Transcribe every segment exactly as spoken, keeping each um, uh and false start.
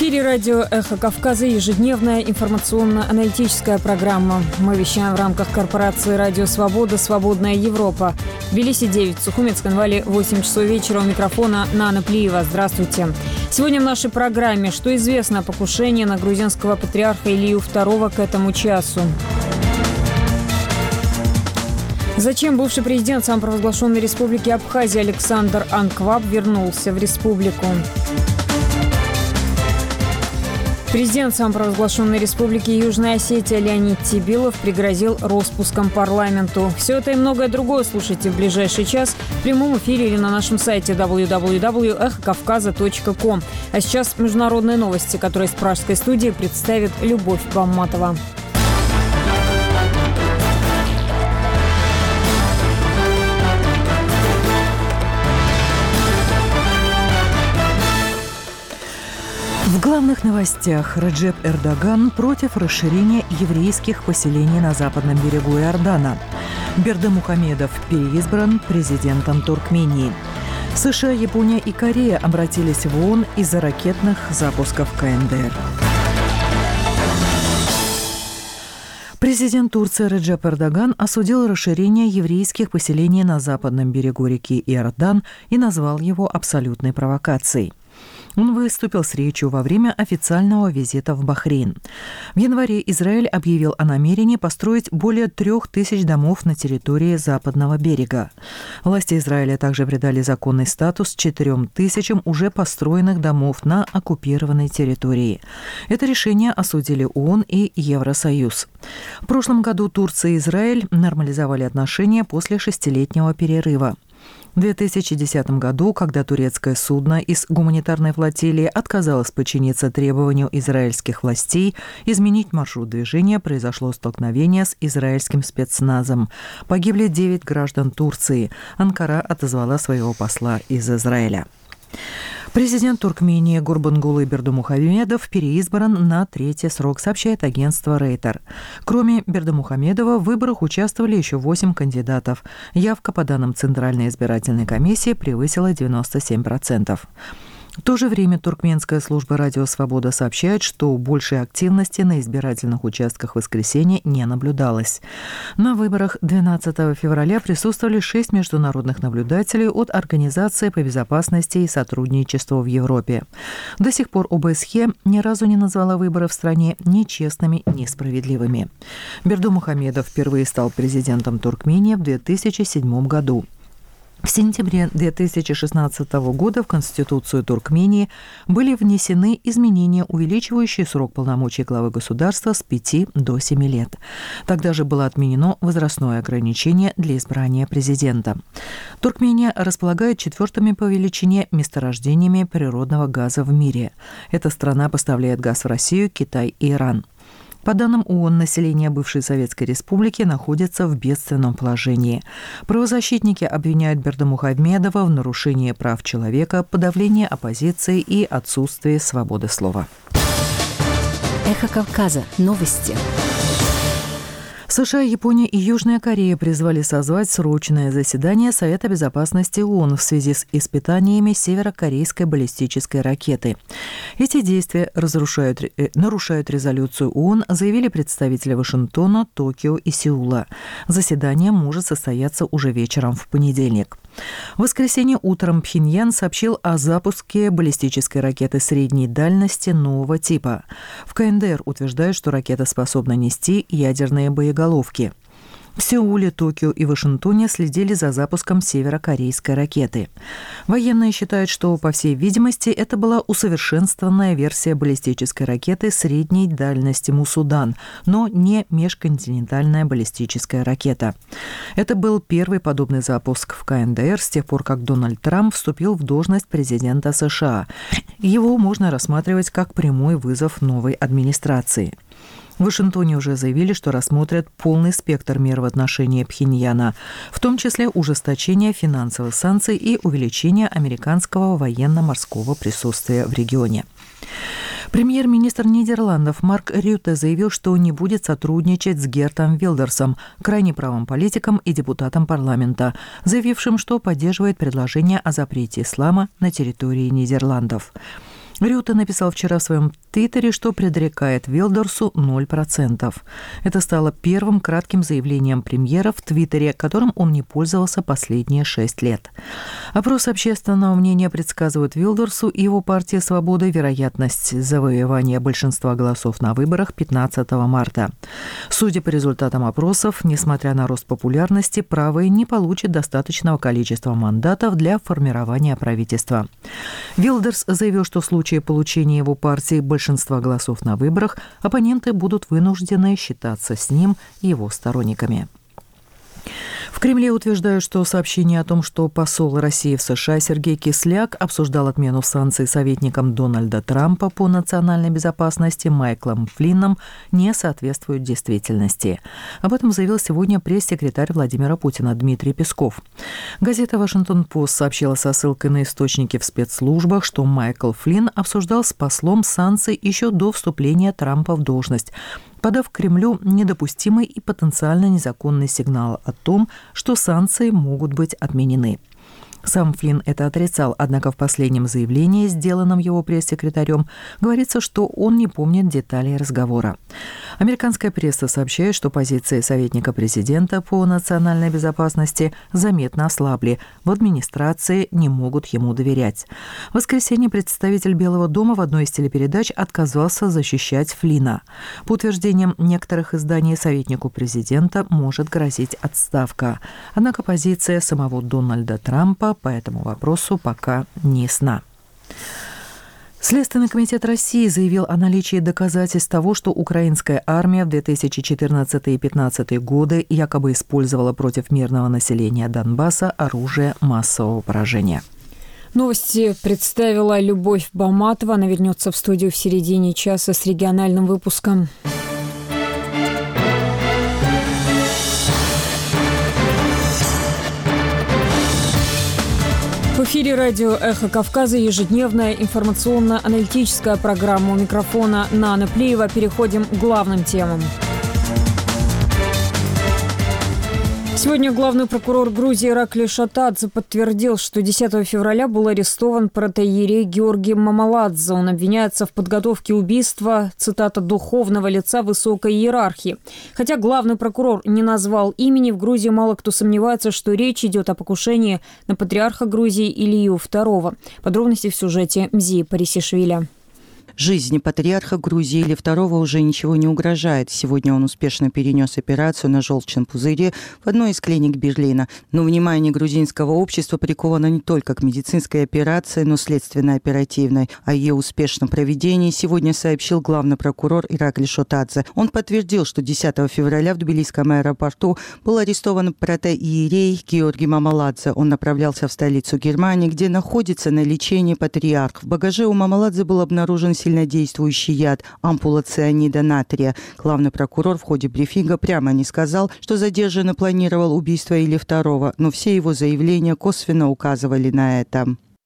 эфире радио «Эхо Кавказа» ежедневная информационно-аналитическая программа. Мы вещаем в рамках корпорации «Радио Свобода. Свободная Европа». В Тбилиси девять, в Сухумецком-Вале восемь часов вечера. У микрофона Нана Плиева. Здравствуйте. Сегодня в нашей программе: что известно о покушении на грузинского патриарха Илью второго к этому часу? Зачем бывший президент самопровозглашенной республики Абхазия Александр Анкваб вернулся в республику? Президент самопровозглашенной республики Южная Осетия Леонид Тибилов пригрозил распуском парламенту. Все это и многое другое слушайте в ближайший час в прямом эфире или на нашем сайте дабл ю дабл ю дабл ю точка эхо кавказа точка ком. А сейчас международные новости, которые из пражской студии представит Любовь Бамматова. В главных новостях: Реджеп Эрдоган против расширения еврейских поселений на западном берегу Иордана. Бердымухамедов переизбран президентом Туркмении. США, Япония и Корея обратились в ООН из-за ракетных запусков ка эн дэ эр. Президент Турции Реджеп Эрдоган осудил расширение еврейских поселений на западном берегу реки Иордан и назвал его абсолютной провокацией. Он выступил с речью во время официального визита в Бахрейн. В январе Израиль объявил о намерении построить более трех тысяч домов на территории западного берега. Власти Израиля также придали законный статус четырем тысячам уже построенных домов на оккупированной территории. Это решение осудили ООН и Евросоюз. В прошлом году Турция и Израиль нормализовали отношения после шестилетнего перерыва. В две тысячи десятом году, когда турецкое судно из гуманитарной флотилии отказалось подчиниться требованию израильских властей изменить маршрут движения, произошло столкновение с израильским спецназом. Погибли девять граждан Турции. Анкара отозвала своего посла из Израиля. Президент Туркмении Гурбангулы Бердымухамедов переизбран на третий срок, сообщает агентство Рейтер. Кроме Бердымухамедова в выборах участвовали еще восемь кандидатов. Явка по данным Центральной избирательной комиссии превысила девяносто семь процентов. В то же время туркменская служба «Радио Свобода» сообщает, что большей активности на избирательных участках в воскресенье не наблюдалось. На выборах двенадцатого февраля присутствовали шесть международных наблюдателей от Организации по безопасности и сотрудничеству в Европе. До сих пор о бэ эс хе ни разу не назвала выборы в стране ни честными, ни справедливыми. Бердымухамедов впервые стал президентом Туркмении в две тысячи седьмом году. В сентябре две тысячи шестнадцатого года в Конституцию Туркмении были внесены изменения, увеличивающие срок полномочий главы государства с пяти до семи лет. Тогда же было отменено возрастное ограничение для избрания президента. Туркмения располагает четвертыми по величине месторождениями природного газа в мире. Эта страна поставляет газ в Россию, Китай и Иран. По данным ООН, население бывшей Советской Республики находится в бедственном положении. Правозащитники обвиняют Бердымухамедова в нарушении прав человека, подавлении оппозиции и отсутствии свободы слова. Эхо Кавказа. Новости. США, Япония и Южная Корея призвали созвать срочное заседание Совета безопасности ООН в связи с испытаниями северокорейской баллистической ракеты. Эти действия разрушают, э, нарушают резолюцию ООН, заявили представители Вашингтона, Токио и Сеула. Заседание может состояться уже вечером в понедельник. В воскресенье утром Пхеньян сообщил о запуске баллистической ракеты средней дальности нового типа. В ка эн дэ эр утверждают, что ракета способна нести ядерные боеголовки. В Сеуле, Токио и Вашингтоне следили за запуском северокорейской ракеты. Военные считают, что, по всей видимости, это была усовершенствованная версия баллистической ракеты средней дальности Мусудан, но не межконтинентальная баллистическая ракета. Это был первый подобный запуск в ка эн дэ эр с тех пор, как Дональд Трамп вступил в должность президента США. Его можно рассматривать как прямой вызов новой администрации. В Вашингтоне уже заявили, что рассмотрят полный спектр мер в отношении Пхеньяна, в том числе ужесточение финансовых санкций и увеличение американского военно-морского присутствия в регионе. Премьер-министр Нидерландов Марк Рютте заявил, что не будет сотрудничать с Гертом Вилдерсом, крайне правым политиком и депутатом парламента, заявившим, что поддерживает предложение о запрете ислама на территории Нидерландов. Рюте написал вчера в своем твиттере, что предрекает Вилдерсу ноль процентов. Это стало первым кратким заявлением премьера в твиттере, которым он не пользовался последние шесть лет. Опрос общественного мнения предсказывает Вилдерсу и его партии «Свобода» вероятность завоевания большинства голосов на выборах пятнадцатого марта. Судя по результатам опросов, несмотря на рост популярности, правые не получат достаточного количества мандатов для формирования правительства. Вилдерс заявил, что в случае В случае получения его партии большинства голосов на выборах оппоненты будут вынуждены считаться с ним и его сторонниками. В Кремле утверждают, что сообщение о том, что посол России в США Сергей Кисляк обсуждал отмену санкций советником Дональда Трампа по национальной безопасности Майклом Флинном, не соответствует действительности. Об этом заявил сегодня пресс-секретарь Владимира Путина Дмитрий Песков. Газета «Вашингтон-Пост» сообщила со ссылкой на источники в спецслужбах, что Майкл Флинн обсуждал с послом санкции еще до вступления Трампа в должность, подав Кремлю недопустимый и потенциально незаконный сигнал о том, что санкции могут быть отменены. Сам Флинн это отрицал, однако в последнем заявлении, сделанном его пресс-секретарем, говорится, что он не помнит деталей разговора. Американская пресса сообщает, что позиции советника президента по национальной безопасности заметно ослабли. В администрации не могут ему доверять. В воскресенье представитель Белого дома в одной из телепередач отказался защищать Флинна. По утверждениям некоторых изданий, советнику президента может грозить отставка. Однако позиция самого Дональда Трампа по этому вопросу пока не ясна. Следственный комитет России заявил о наличии доказательств того, что украинская армия в две тысячи четырнадцатый и две тысячи пятнадцатый годы якобы использовала против мирного населения Донбасса оружие массового поражения. Новости представила Любовь Баматова. Она вернется в студию в середине часа с региональным выпуском. В эфире радио «Эхо Кавказа» ежедневная информационно-аналитическая программа. У микрофона Нана Плеева. Переходим к главным темам. Сегодня главный прокурор Грузии Иракли Шатадзе подтвердил, что десятого февраля был арестован протоиерей Георгий Мамаладзе. Он обвиняется в подготовке убийства, цитата, «духовного лица высокой иерархии». Хотя главный прокурор не назвал имени, в Грузии мало кто сомневается, что речь идет о покушении на патриарха Грузии Илью второго. Подробности в сюжете Мзии Парисишвили. Жизни патриарха Грузии Илии второго уже ничего не угрожает. Сегодня он успешно перенес операцию на желчном пузыре в одной из клиник Берлина. Но внимание грузинского общества приковано не только к медицинской операции, но следственно-оперативной. О ее успешном проведении сегодня сообщил главный прокурор Иракли Шатадзе. Он подтвердил, что десятого февраля в Тбилисском аэропорту был арестован протоиерей Георгий Мамаладзе. Он направлялся в столицу Германии, где находится на лечении патриарх. В багаже у Мамаладзе был обнаружен сильнодействующий яд ампула цианида натрия. Главный прокурор в ходе брифинга прямо не сказал, что задержанный планировал убийство Илии второго, но все его заявления косвенно указывали на это.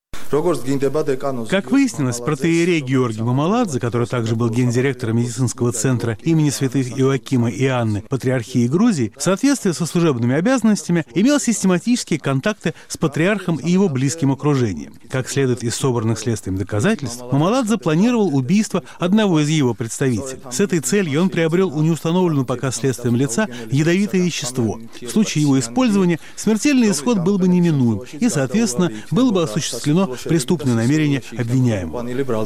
Как выяснилось, протоиерей Георгий Мамаладзе, который также был гендиректором медицинского центра имени святых Иоакима и Анны Патриархии Грузии, в соответствии со служебными обязанностями имел систематические контакты с патриархом и его близким окружением. Как следует из собранных следствием доказательств, Мамаладзе планировал убийство одного из его представителей. С этой целью он приобрел у неустановленного пока следствием лица ядовитое вещество. В случае его использования смертельный исход был бы неминуем, и, соответственно, было бы осуществлено преступное намерение обвиняемого.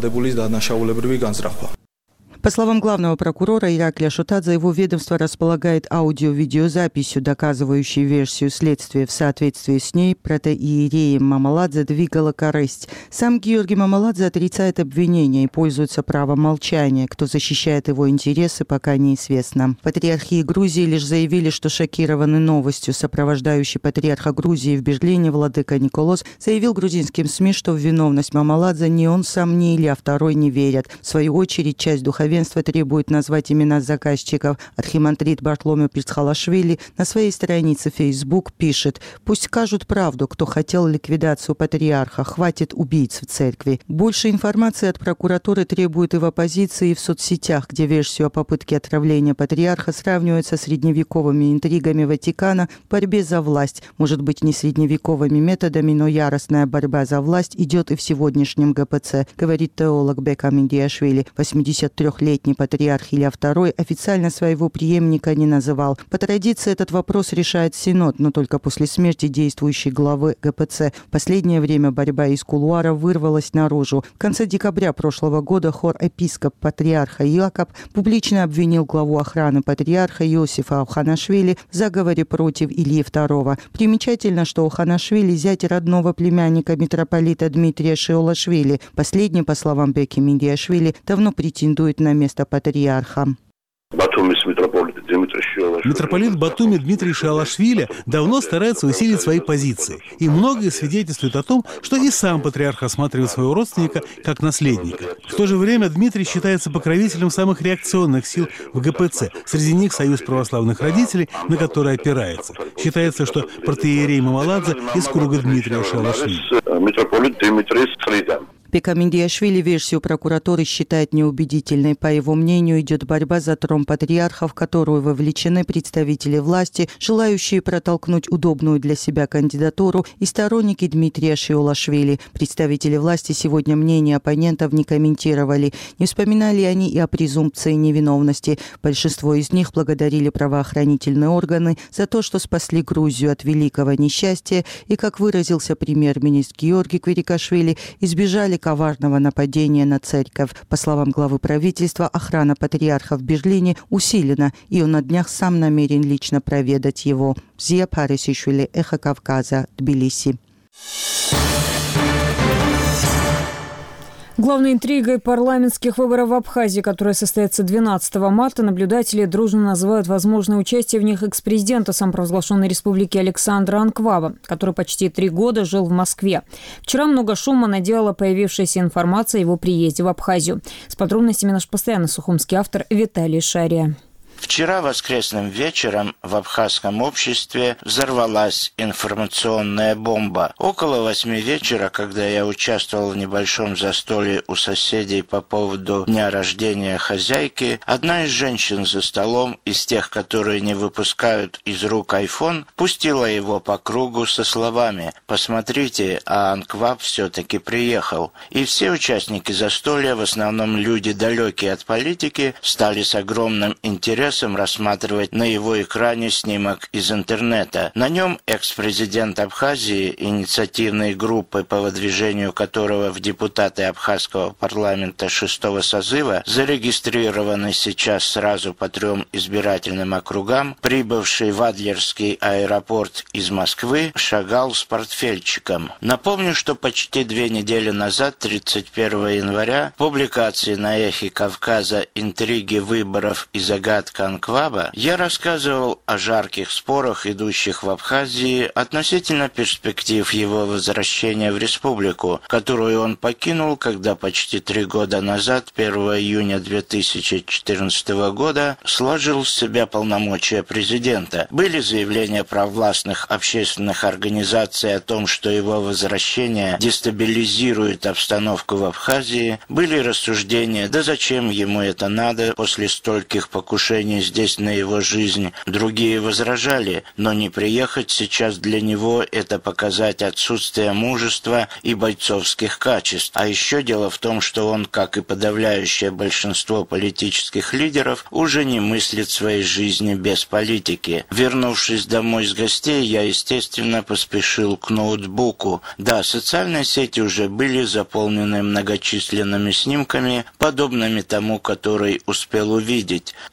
По словам главного прокурора Иракли Шатадзе, его ведомство располагает аудио-видеозаписью, доказывающей версию следствия. В соответствии с ней протоиереем Мамаладзе двигала корысть. Сам Георгий Мамаладзе отрицает обвинения и пользуется правом молчания. Кто защищает его интересы, пока неизвестно. Патриархии Грузии лишь заявили, что шокированы новостью. Сопровождающий патриарха Грузии в Берлине владыка Николос заявил грузинским СМИ, что в виновность Мамаладзе ни он сам, ни Илья второй не верят. В свою очередь, часть духовенства духовенство требует назвать имена заказчиков. Архимандрит Бартоломео Пирцхалашвили на своей странице Facebook пишет: «Пусть скажут правду, кто хотел ликвидацию патриарха. Хватит убийц в церкви». Больше информации от прокуратуры требуют и в оппозиции, и в соцсетях, где версию о попытке отравления патриарха сравнивают со средневековыми интригами Ватикана в борьбе за власть. Может быть, не средневековыми методами, но яростная борьба за власть идет и в сегодняшнем ГПЦ, говорит теолог Бека Миндиашвили. восьмидесятитрёхлетний патриарх Илья второй официально своего преемника не называл. По традиции этот вопрос решает Синод, но только после смерти действующей главы ГПЦ. В последнее время борьба из кулуаров вырвалась наружу. В конце декабря прошлого года хор епископ патриарха Иаков публично обвинил главу охраны патриарха Иосифа Оханашвили в заговоре против Ильи второго. Примечательно, что Оханашвили зять родного племянника митрополита Дмитрия Шиолашвили. Последний, по словам Беки Миндиашвили, давно претендует на место патриарха. Митрополит Батуми Дмитрий Шиолашвили давно старается усилить свои позиции. И многое свидетельствует о том, что и сам патриарх осматривает своего родственника как наследника. В то же время Дмитрий считается покровителем самых реакционных сил в ГПЦ. Среди них Союз православных родителей, на который опирается. Считается, что протоиерей Мамаладзе из круга Дмитрия Шиолашвили. Бека Миндиашвили версию прокуратуры считает неубедительной. По его мнению, идет борьба за трон патриарха, в которую вовлечены представители власти, желающие протолкнуть удобную для себя кандидатуру, и сторонники Дмитрия Шиолашвили. Представители власти сегодня мнение оппонентов не комментировали. Не вспоминали они и о презумпции невиновности. Большинство из них благодарили правоохранительные органы за то, что спасли Грузию от великого несчастья и, как выразился премьер-министр Георгий Квирикашвили, избежали коварного нападения на церковь. По словам главы правительства, охрана патриарха в Берлине усилена, и он на днях сам намерен лично проведать его. Зия Парисишвили, Эхо Кавказа, Тбилиси. Главной интригой парламентских выборов в Абхазии, которые состоятся двенадцатого марта, наблюдатели дружно называют возможное участие в них экс-президента самопровозглашенной республики Александра Анкваба, который почти три года жил в Москве. Вчера много шума наделала появившаяся информация о его приезде в Абхазию. С подробностями наш постоянный сухумский автор Виталий Шария. Вчера воскресным вечером в абхазском обществе взорвалась информационная бомба. Около восьми вечера, когда я участвовал в небольшом застолье у соседей по поводу дня рождения хозяйки, одна из женщин за столом, из тех, которые не выпускают из рук айфон, пустила его по кругу со словами: «Посмотрите, а Анкваб все-таки приехал». И все участники застолья, в основном люди далекие от политики, стали с огромным интересом рассматривать на его экране снимок из интернета. На нем экс-президент Абхазии, инициативной группы, по выдвижению которого в депутаты абхазского парламента шестого созыва, зарегистрированный сейчас сразу по трем избирательным округам, прибывший в Адлерский аэропорт из Москвы, шагал с портфельчиком. Напомню, что почти две недели назад, тридцать первого января, в публикации на Эхе Кавказа «Интриги выборов и загадка Анкваба» я рассказывал о жарких спорах, идущих в Абхазии относительно перспектив его возвращения в республику, которую он покинул, когда почти три года назад, первого июня две тысячи четырнадцатого года, сложил с себя полномочия президента. Были заявления провластных общественных организаций о том, что его возвращение дестабилизирует обстановку в Абхазии, были рассуждения: да зачем ему это надо после стольких покушений здесь на его жизнь. Другие возражали, но не приехать сейчас для него — это показать отсутствие мужества и бойцовских качеств. А еще дело в том, что он, как и подавляющее большинство политических лидеров, уже не мыслит своей жизни без политики. Вернувшись домой с гостей, я, естественно, поспешил к ноутбуку. Да, социальные сети уже были заполнены многочисленными снимками, подобными тому, который успел увидеть. Кое-кто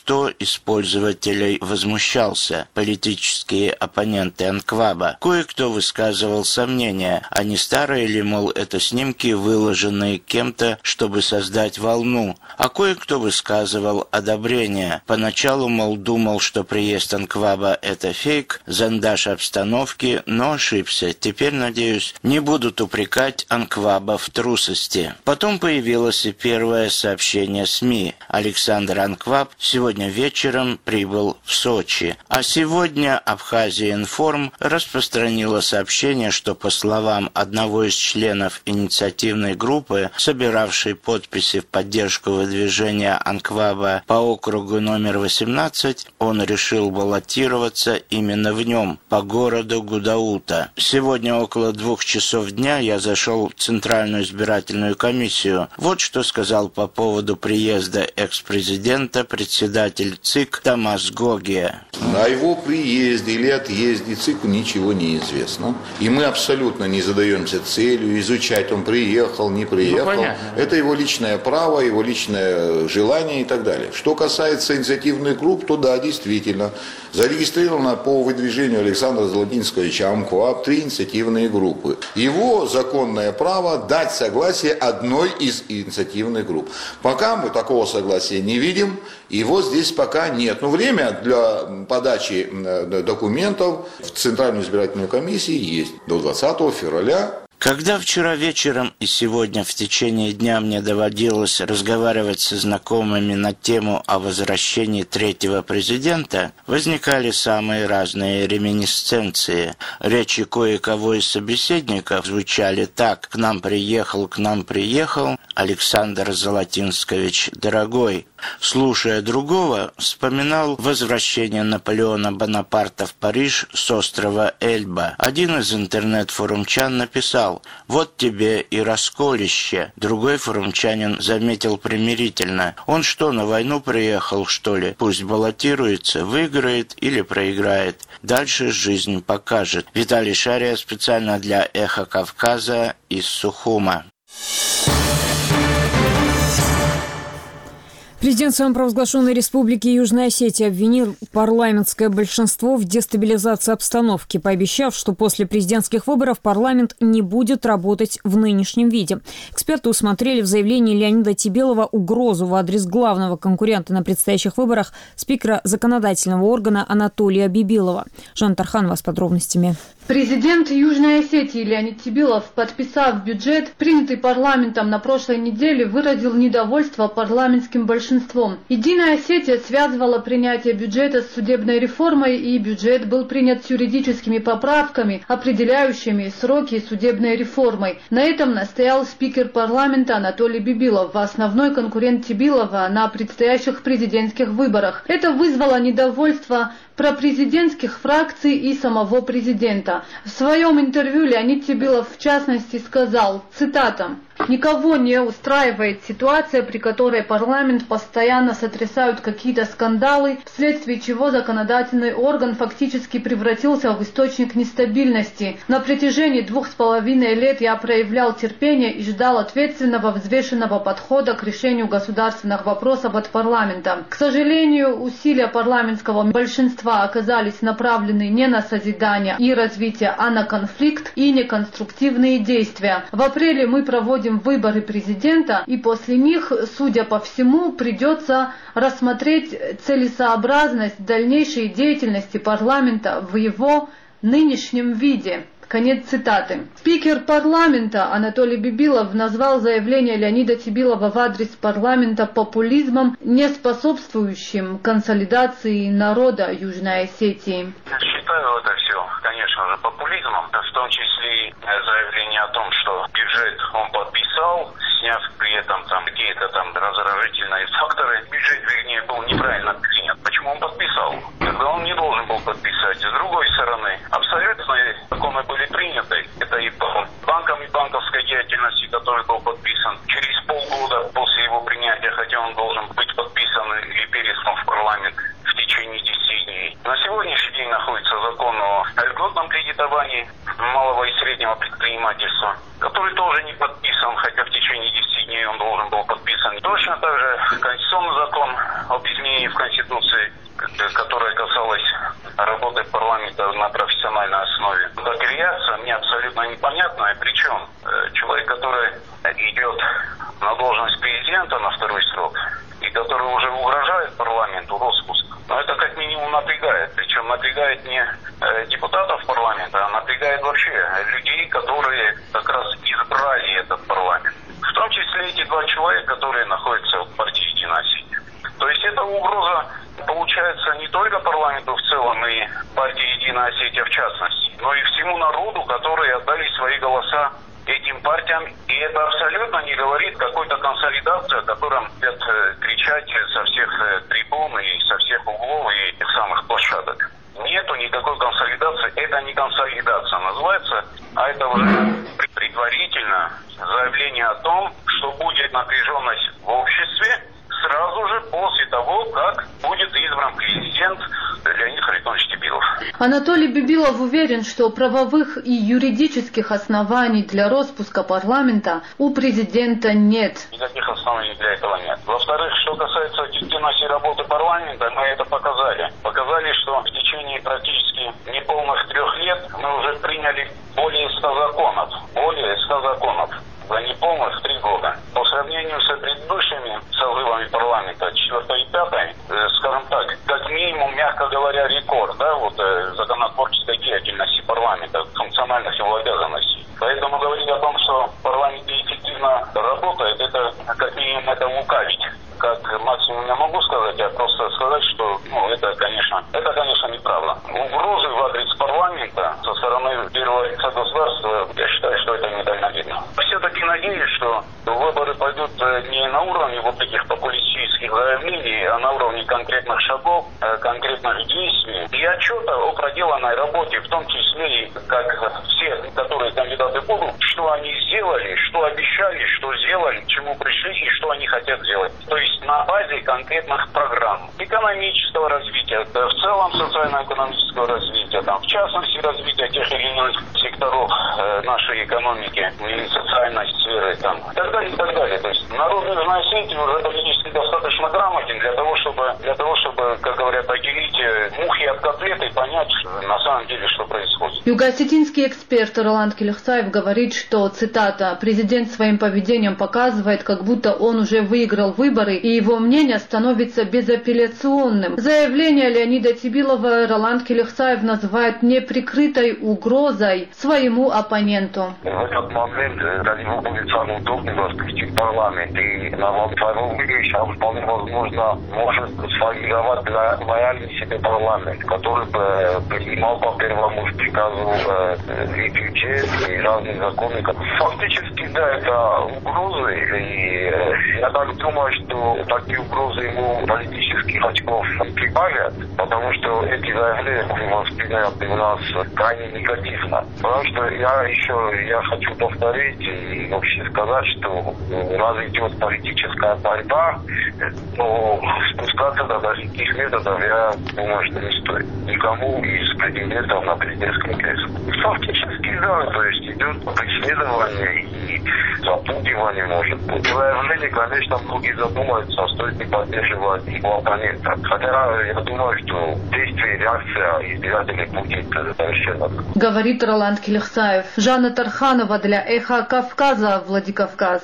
кто из пользователей возмущался, политические оппоненты Анкваба. Кое-кто высказывал сомнения, а не старые ли, мол, это снимки, выложенные кем-то, чтобы создать волну, а кое-кто высказывал одобрение. Поначалу, мол, думал, что приезд Анкваба – это фейк, зондаж обстановки, но ошибся. Теперь, надеюсь, не будут упрекать Анкваба в трусости. Потом появилось и первое сообщение СМИ. Александр Анкваб сегодня вечером прибыл в Сочи. А сегодня Абхазия Информ распространила сообщение, что, по словам одного из членов инициативной группы, собиравшей подписи в поддержку выдвижения Анкваба по округу номер восемнадцать, он решил баллотироваться именно в нем, по городу Гудаута. Сегодня около двух часов дня я зашел в Центральную избирательную комиссию. Вот что сказал по поводу приезда экс-президента председатель ЦИК Томас Гогия. О его приезде или отъезде ЦИКу ничего не известно. И мы абсолютно не задаемся целью изучать, он приехал, не приехал. Ну, это его личное право, его личное желание и так далее. Что касается инициативных групп, то да, действительно, зарегистрировано по выдвижению Александра Золотинсковича Анкваб три инициативные группы. Его законное право дать согласие одной из инициативных групп. Пока мы такого согласия не видим, его здесь пока нет. Но время для подачи документов в Центральную избирательную комиссию есть до двадцатого февраля. Когда вчера вечером и сегодня в течение дня мне доводилось разговаривать со знакомыми на тему о возвращении третьего президента, возникали самые разные реминисценции. Речи кое-кого из собеседников звучали так: «К нам приехал, к нам приехал Александр Золотинскович, дорогой». Слушая другого, вспоминал возвращение Наполеона Бонапарта в Париж с острова Эльба. Один из интернет-форумчан написал: «Вот тебе и расколище». Другой форумчанин заметил примирительно: «Он что, на войну приехал, что ли? Пусть баллотируется, выиграет или проиграет. Дальше жизнь покажет». Виталий Шария специально для «Эхо Кавказа» из Сухума. Президент самопровозглашенной республики Южная Осетия обвинил парламентское большинство в дестабилизации обстановки, пообещав, что после президентских выборов парламент не будет работать в нынешнем виде. Эксперты усмотрели в заявлении Леонида Тебелова угрозу в адрес главного конкурента на предстоящих выборах спикера законодательного органа Анатолия Бибилова. Жанна Тарханова с подробностями. Президент Южной Осетии Леонид Тебелов, подписав бюджет, принятый парламентом на прошлой неделе, выразил недовольство парламентским большинством. Единая Осетия связывала принятие бюджета с судебной реформой, и бюджет был принят с юридическими поправками, определяющими сроки судебной реформы. На этом настоял спикер парламента Анатолий Бибилов, основной конкурент Тебелова на предстоящих президентских выборах. Это вызвало недовольство пропрезидентских фракций и самого президента. В своем интервью Леонид Тебелов в частности сказал, цитата: «Никого не устраивает ситуация, при которой парламент постоянно сотрясают какие-то скандалы, вследствие чего законодательный орган фактически превратился в источник нестабильности. На протяжении двух с половиной лет я проявлял терпение и ждал ответственного, взвешенного подхода к решению государственных вопросов от парламента. К сожалению, усилия парламентского большинства оказались направлены не на созидание и развитие, а на конфликт и неконструктивные действия. В апреле мы проводим выборы президента, и после них, судя по всему, придется рассмотреть целесообразность дальнейшей деятельности парламента в его нынешнем виде». Конец цитаты. Спикер парламента Анатолий Бибилов назвал заявление Леонида Тебелова в адрес парламента популизмом, не способствующим консолидации народа Южной Осетии. Считаю это все, конечно же, популизмом, в том числе заявление о том, что бюджет он подписал, сняв при этом там какие-то там раздражительные факторы. Бюджет, вернее, был неправильно принят. Почему он подписал? Тогда он не должен был подписать. С другой стороны, абсолютные законы были приняты. Это и по банкам, и банковской деятельности, который был подписан через полгода после его принятия, хотя он должен быть подписан и переслан в парламент в течение десяти дней. На сегодняшний день находится закон о льготном кредитовании малого и среднего предпринимательства, который тоже не подписан, хотя в течение десяти дней он должен был подписан. написан. Точно так же конституционный закон об изменении в Конституции, которая касалась работы парламента на профессиональной основе. Как реакция мне абсолютно непонятная. Причем человек, который идет на должность президента на второй срок, и который уже угрожает парламенту распуск, но это как минимум напрягает. Причем напрягает не депутатов парламента, а напрягает вообще людей, которые как раз избрали этот парламент. В том числе эти два человека, которые находятся в партии «Единая Осетия». То есть это угроза получается не только парламенту в целом и партии «Единая Осетия» в частности, но и всему народу, которые отдали свои голоса этим партиям. И это абсолютно не говорит какой-то консолидации, о котором будут кричать со всех трибун и со всех углов и тех самых площадок. Нету никакой консолидации, это не консолидация называется, а это уже предварительно заявление о том, что будет напряженность в обществе сразу же после того, как будет избран президент Леонид Харитонович Тебилов. Анатолий Бибилов уверен, что правовых и юридических оснований для распуска парламента у президента нет. Никаких оснований для этого нет. Во-вторых, что касается эффективности работы парламента, мы это показали. Показали, что в течение практически неполных трех лет мы уже приняли более ста законов. Более ста законов. За неполных три года. По сравнению с предыдущими созывами парламента, четвертой и пятой, э, скажем так, как минимум, мягко говоря, рекорд, да, вот э, законотворческой деятельности парламента, функциональных его обязанностей. Поэтому говорить о том, что парламент эффективно работает, это как минимум это лукавить. Как максимум я могу сказать, а просто сказать, что ну, это, конечно, это, конечно, неправда. Угрозы в адрес парламента со стороны первого лица государства, я считаю, что это недальновидно. Все-таки надеюсь, что выборы пойдут не на уровне вот таких популистических заявлений, а на уровне конкретных шагов, конкретных действий и отчета о проделанной работе, в том числе и как все, которые кандидаты будут, что они сделали, что обещали, что сделали, к чему пришли и что они хотят сделать. То есть на базе конкретных программ экономического развития, в целом социально-экономического развития, там, в частности развития тех или иных секторов э, нашей экономики или социальной сферы, там, и так далее, и так далее. То есть народ Южной Осетии уже политически достаточно грамотен для того, чтобы, для того, чтобы, как говорят, отделить мухи от котлет и понять на самом деле, что происходит. Юго-осетинский эксперт Роланд Келехсаев говорит, что, цитата, «президент своим поведением показывает, как будто он уже выиграл выборы, и его мнение становится безапелляционным». Заявление Леонида Тебилова Роланд Келехсаев называет неприкрытой угрозой своему оппоненту. В этот момент для него будет самым удобным распустить парламент. И на втором выборе сейчас вполне возможно может сформировать лояльный себе парламент, который бы принимал по первому приказу и бюджет, и разные законы. Фактически, да, это угрозы. И я так думаю, что такие угрозы ему политических очков прибавят, потому что эти заявления восприняты у нас крайне негативно. Потому что я еще я хочу повторить и вообще сказать, что раз идет политическая борьба, то спускаться до таких методов, я думаю, что не стоит никому из претендентов на президентское кресло. Фактически, да, то есть идет преследование и запугивание, может быть. Заявление, конечно, многие задумаются, стоит ли поддерживать его оппонента. Хотя я думаю, что действие, реакция избирателей будет совершенно. Говорит Роланд Келехсаев. Жанна Тарханова для «Эхо Кавказа», Владикавказ.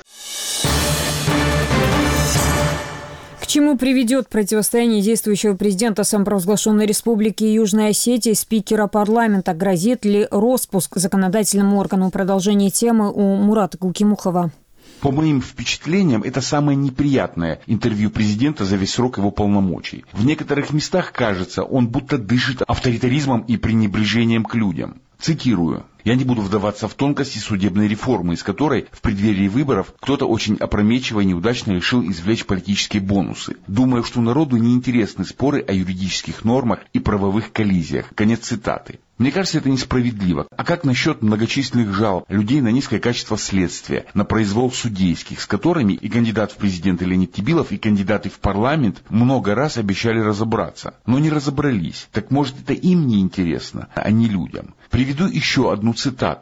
К чему приведет противостояние действующего президента самопровозглашенной республики Южной Осетии спикера парламента? Грозит ли распуск законодательному органу? Продолжение темы у Мурата Гулкимухова. По моим впечатлениям, это самое неприятное интервью президента за весь срок его полномочий. В некоторых местах, кажется, он будто дышит авторитаризмом и пренебрежением к людям. Цитирую. «Я не буду вдаваться в тонкости судебной реформы, из которой в преддверии выборов кто-то очень опрометчиво и неудачно решил извлечь политические бонусы. Думаю, что народу неинтересны споры о юридических нормах и правовых коллизиях». Конец цитаты. Мне кажется, это несправедливо. А как насчет многочисленных жалоб людей на низкое качество следствия, на произвол судейских, с которыми и кандидат в президенты Леонид Тебилов, и кандидаты в парламент много раз обещали разобраться, но не разобрались. Так может, это им не интересно, а не людям? Приведу еще одну цитату.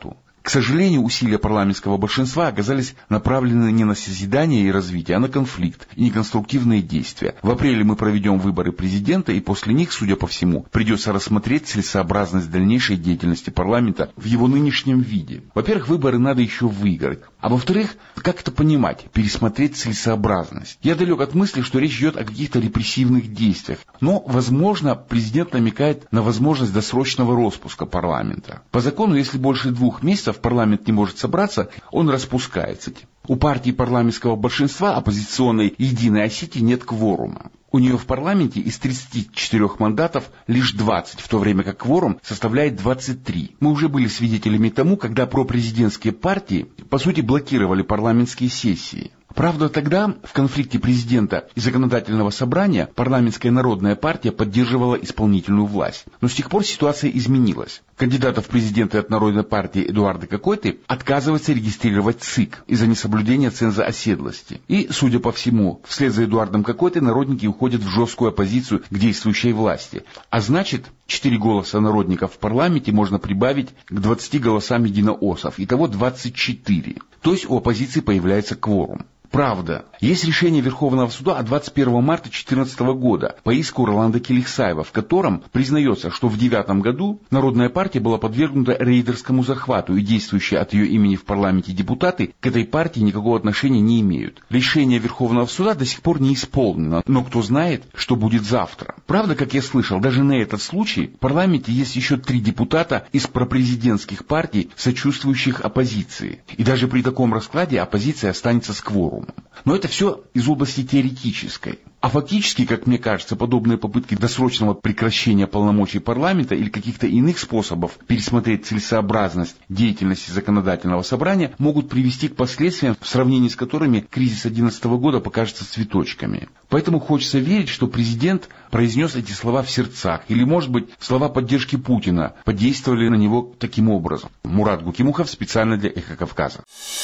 К сожалению, усилия парламентского большинства оказались направлены не на созидание и развитие, а на конфликт и неконструктивные действия. В апреле мы проведем выборы президента, и после них, судя по всему, придется рассмотреть целесообразность дальнейшей деятельности парламента в его нынешнем виде. Во-первых, выборы надо еще выиграть. А во-вторых, как это понимать? Пересмотреть целесообразность. Я далек от мысли, что речь идет о каких-то репрессивных действиях. Но, возможно, президент намекает на возможность досрочного распуска парламента. По закону, если больше двух месяцев парламент не может собраться, он распускается. У партии парламентского большинства, оппозиционной «Единой Осетии», нет кворума. У нее в парламенте из тридцати четырёх мандатов лишь двадцать, в то время как кворум составляет двадцать три. Мы уже были свидетелями тому, когда пропрезидентские партии, по сути, блокировали парламентские сессии. Правда, тогда в конфликте президента и законодательного собрания парламентская народная партия поддерживала исполнительную власть. Но с тех пор ситуация изменилась. Кандидат в президенты от народной партии Эдуарда Кокойты отказывается регистрировать ЦИК из-за несоблюдения ценза оседлости. И, судя по всему, вслед за Эдуардом Кокойтой народники уходят в жесткую оппозицию к действующей власти. А значит, четыре голоса народников в парламенте можно прибавить к двадцати голосам единоосов. Итого двадцать четыре. То есть у оппозиции появляется кворум. Правда, есть решение Верховного суда от двадцать первого марта две тысячи четырнадцатого года по иску Роланда Келихсаева, в котором признается, что в девятом году Народная партия была подвергнута рейдерскому захвату, и действующие от ее имени в парламенте депутаты к этой партии никакого отношения не имеют. Решение Верховного суда до сих пор не исполнено, но кто знает, что будет завтра. Правда, как я слышал, даже на этот случай в парламенте есть еще три депутата из пропрезидентских партий, сочувствующих оппозиции. И даже при таком раскладе оппозиция останется с кворумом. Но это все из области теоретической. А фактически, как мне кажется, подобные попытки досрочного прекращения полномочий парламента или каких-то иных способов пересмотреть целесообразность деятельности законодательного собрания могут привести к последствиям, в сравнении с которыми кризис две тысячи одиннадцатого года покажется цветочками. Поэтому хочется верить, что президент произнес эти слова в сердцах. Или, может быть, слова поддержки Путина подействовали на него таким образом. Мурат Гукимухов специально для «Эхо Кавказа».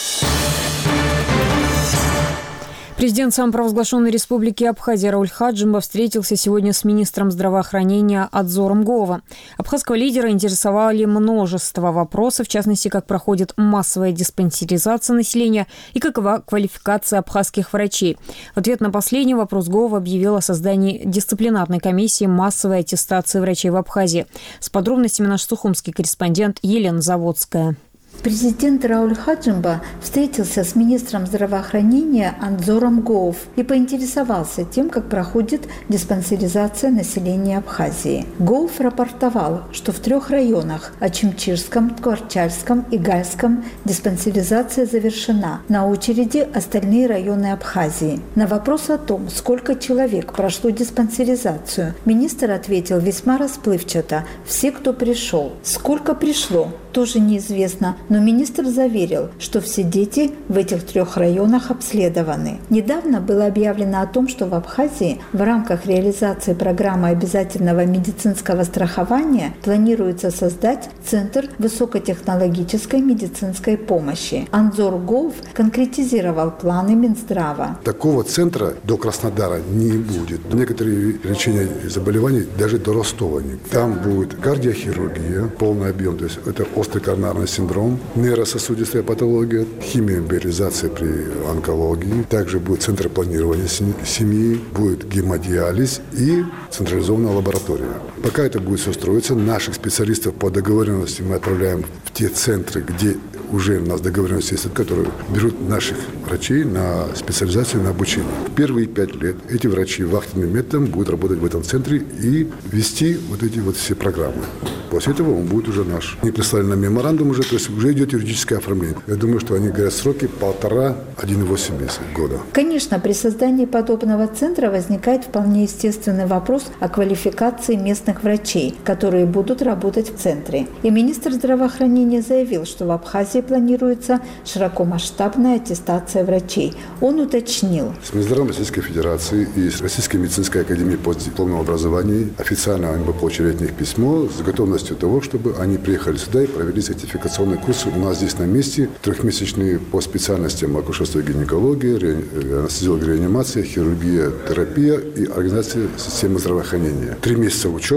Президент самопровозглашенной республики Абхазия Рауль Хаджимба встретился сегодня с министром здравоохранения Адзором Гоова. Абхазского лидера интересовали множество вопросов, в частности, как проходит массовая диспансеризация населения и какова квалификация абхазских врачей. В ответ на последний вопрос Гоова объявил о создании дисциплинарной комиссии массовой аттестации врачей в Абхазии. С подробностями наш сухумский корреспондент Елена Заводская. Президент Рауль Хаджимба встретился с министром здравоохранения Адзором Гоов и поинтересовался тем, как проходит диспансеризация населения Абхазии. Гоов рапортовал, что в трех районах – Ачимчирском, Ткварчальском и Гальском – диспансеризация завершена. На очереди остальные районы Абхазии. На вопрос о том, сколько человек прошло диспансеризацию, министр ответил весьма расплывчато – все, кто пришел. Сколько пришло, тоже неизвестно, но министр заверил, что все дети в этих трех районах обследованы. Недавно было объявлено о том, что в Абхазии в рамках реализации программы обязательного медицинского страхования планируется создать Центр высокотехнологической медицинской помощи. Адзор Гоов конкретизировал планы Минздрава. Такого центра до Краснодара не будет. Некоторые лечения заболеваний даже до Ростова нет. Там будет кардиохирургия, полный объем, то есть это острый коронарный синдром, нейрососудистая патология, химиоэмболизация при онкологии, также будет центр планирования семьи, будет гемодиализ и централизованная лаборатория. Пока это будет все строиться, наших специалистов по договоренности мы отправляем в те центры, где уже у нас договоренность есть, которые берут наших врачей на специализацию, на обучение. Первые пять лет эти врачи вахтенным методом будут работать в этом центре и вести вот эти вот все программы. После этого он будет уже наш. Они прислали нам меморандум уже, то есть уже идет юридическое оформление. Я думаю, что они говорят сроки полтора — один и восемь месяцев года. Конечно, при создании подобного центра возникает вполне естественный вопрос о квалификации местных врачей, которые будут работать в центре. И министр здравоохранения заявил, что в Абхазии планируется широкомасштабная аттестация врачей. Он уточнил. С Минздравом Российской Федерации и с Российской медицинской академией постдипломного образования официально мы получили от них письмо с готовностью того, чтобы они приехали сюда и провели сертификационные курсы у нас здесь на месте, трехмесячные по специальностям акушерства и гинекологии, анестезиология, реанимация, хирургия, терапия и организация системы здравоохранения. Три месяца учебы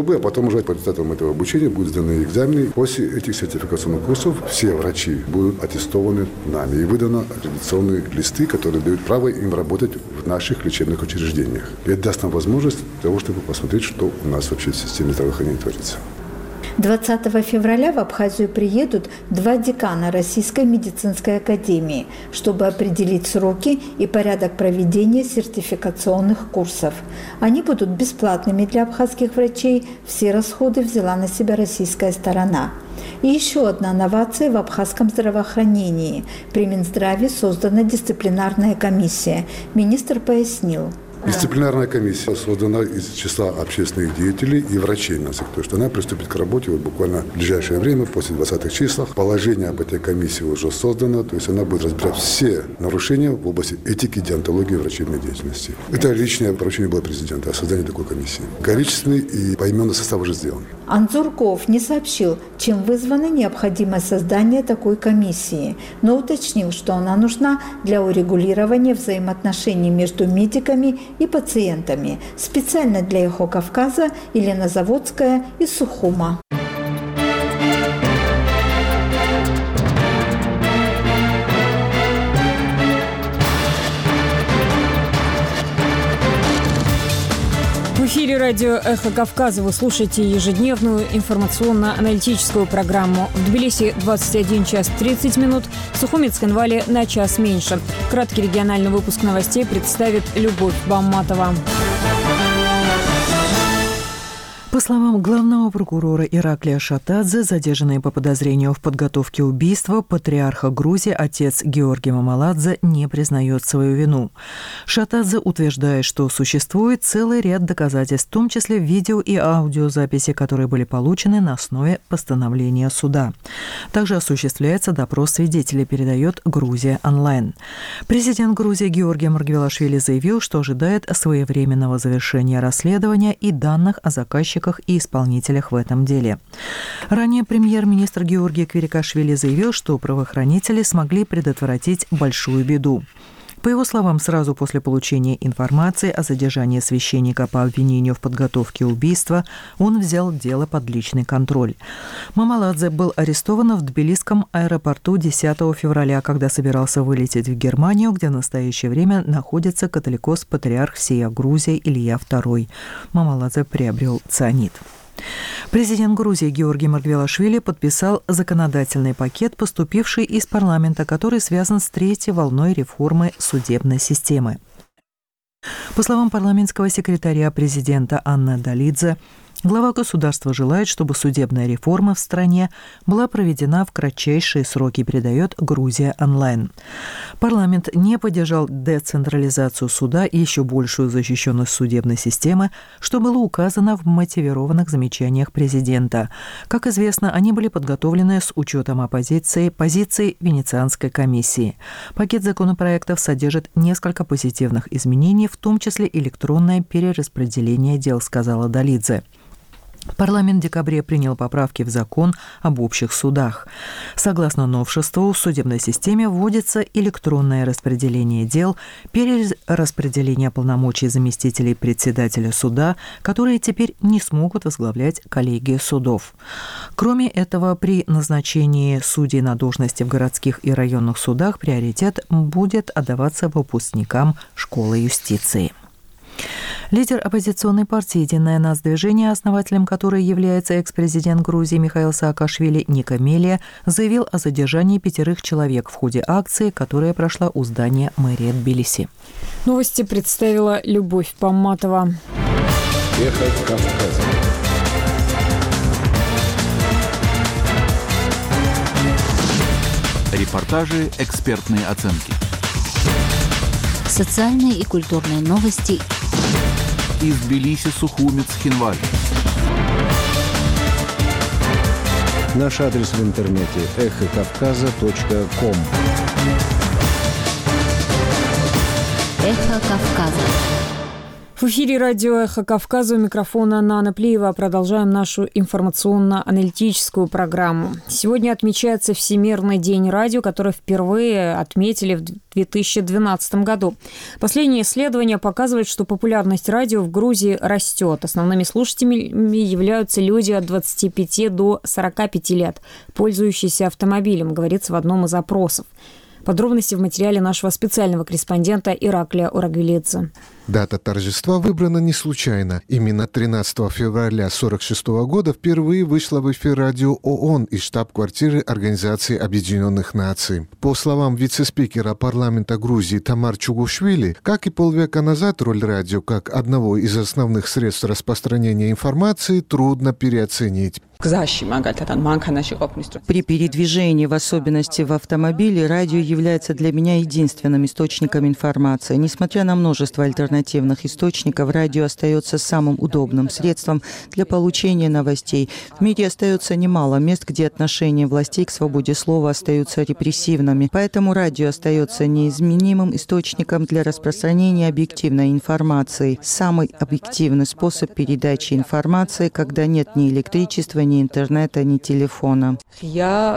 учебы, а потом уже по результатам этого обучения будут сданы экзамены. После этих сертификационных курсов все врачи будут аттестованы нами и выданы аккредитационные листы, которые дают право им работать в наших лечебных учреждениях. И это даст нам возможность для того, чтобы посмотреть, что у нас вообще в системе здравоохранения творится. двадцатого февраля в Абхазию приедут два декана Российской медицинской академии, чтобы определить сроки и порядок проведения сертификационных курсов. Они будут бесплатными для абхазских врачей, все расходы взяла на себя российская сторона. И еще одна новация в абхазском здравоохранении. При Минздраве создана дисциплинарная комиссия. Министр пояснил. Дисциплинарная комиссия создана из числа общественных деятелей и врачей на всех, то что она приступит к работе вот буквально в ближайшее время, после двадцатых числах. Положение об этой комиссии уже создано, то есть она будет разбирать все нарушения в области этики, деонтологии и врачебной деятельности. Это личное поручение было президента о создании такой комиссии. Количественный и поименный состав уже сделан. Анзор Гоов не сообщил, чем вызвана необходимость создания такой комиссии, но уточнил, что она нужна для урегулирования взаимоотношений между медиками и пациентами. Специально для Эхо Кавказа Елена Заводская из Сухума. В эфире радио «Эхо Кавказа» вы слушаете ежедневную информационно-аналитическую программу. В Тбилиси двадцать один час тридцать минут, в Сухуме-Цхинвале на час меньше. Краткий региональный выпуск новостей представит Любовь Бамматова. По словам главного прокурора Ираклия Шатадзе, задержанный по подозрению в подготовке убийства патриарха Грузии отец Георгий Мамаладзе не признает свою вину. Шатадзе утверждает, что существует целый ряд доказательств, в том числе видео и аудиозаписи, которые были получены на основе постановления суда. Также осуществляется допрос свидетелей, передает Грузия онлайн. Президент Грузии Георгий Маргвелашвили заявил, что ожидает своевременного завершения расследования и данных о заказчиках и исполнителях в этом деле. Ранее премьер-министр Георгий Квирикашвили заявил, что правоохранители смогли предотвратить большую беду. По его словам, сразу после получения информации о задержании священника по обвинению в подготовке убийства, он взял дело под личный контроль. Мамаладзе был арестован в Тбилисском аэропорту десятого февраля, когда собирался вылететь в Германию, где в настоящее время находится католикос-патриарх всея Грузии Илья второй. Мамаладзе приобрел цианид. Президент Грузии Георгий Маргвелашвили подписал законодательный пакет, поступивший из парламента, который связан с третьей волной реформы судебной системы. По словам парламентского секретаря президента Анны Далидзе, глава государства желает, чтобы судебная реформа в стране была проведена в кратчайшие сроки, передает Грузия онлайн. Парламент не поддержал децентрализацию суда и еще большую защищенность судебной системы, что было указано в мотивированных замечаниях президента. Как известно, они были подготовлены с учетом оппозиции позиции Венецианской комиссии. Пакет законопроектов содержит несколько позитивных изменений, в том числе электронное перераспределение дел, сказала Далидзе. Парламент в декабре принял поправки в закон об общих судах. Согласно новшеству, в судебной системе вводится электронное распределение дел, перераспределение полномочий заместителей председателя суда, которые теперь не смогут возглавлять коллегии судов. Кроме этого, при назначении судей на должности в городских и районных судах приоритет будет отдаваться выпускникам школы юстиции. Лидер оппозиционной партии «Единое нас-движение», основателем которой является экс-президент Грузии Михаил Саакашвили Ника Мелия, заявил о задержании пятерых человек в ходе акции, которая прошла у здания мэрии Тбилиси. Новости представила Любовь Бамматова. Эхо Кавказа. Репортажи, экспертные оценки. Социальные и культурные новости из Тбилиси, Сухуми, Цхинваль. Наш адрес в интернете эхо кавказа точка ком. Эхо Кавказа. В эфире радио «Эхо Кавказа», у микрофона Нана Плиева. Продолжаем нашу информационно-аналитическую программу. Сегодня отмечается Всемирный день радио, который впервые отметили в две тысячи двенадцатом году. Последние исследования показывают, что популярность радио в Грузии растет. Основными слушателями являются люди от двадцати пяти до сорока пяти лет, пользующиеся автомобилем, говорится в одном из опросов. Подробности в материале нашего специального корреспондента Ираклия Урагвелидзе. Дата торжества выбрана не случайно. Именно тринадцатого февраля сорок шестого года впервые вышла в эфир радио ООН из штаб-квартиры Организации Объединенных Наций. По словам вице-спикера парламента Грузии Тамар Чугушвили, как и полвека назад, роль радио как одного из основных средств распространения информации трудно переоценить. При передвижении, в особенности в автомобиле, радио является для меня единственным источником информации. Несмотря на множество альтернативных источников, радио остается самым удобным средством для получения новостей. В мире остается немало мест, где отношения властей к свободе слова остаются репрессивными. Поэтому радио остается неизменимым источником для распространения объективной информации. Самый объективный способ передачи информации, когда нет ни электричества, ни интернета, ни телефона. На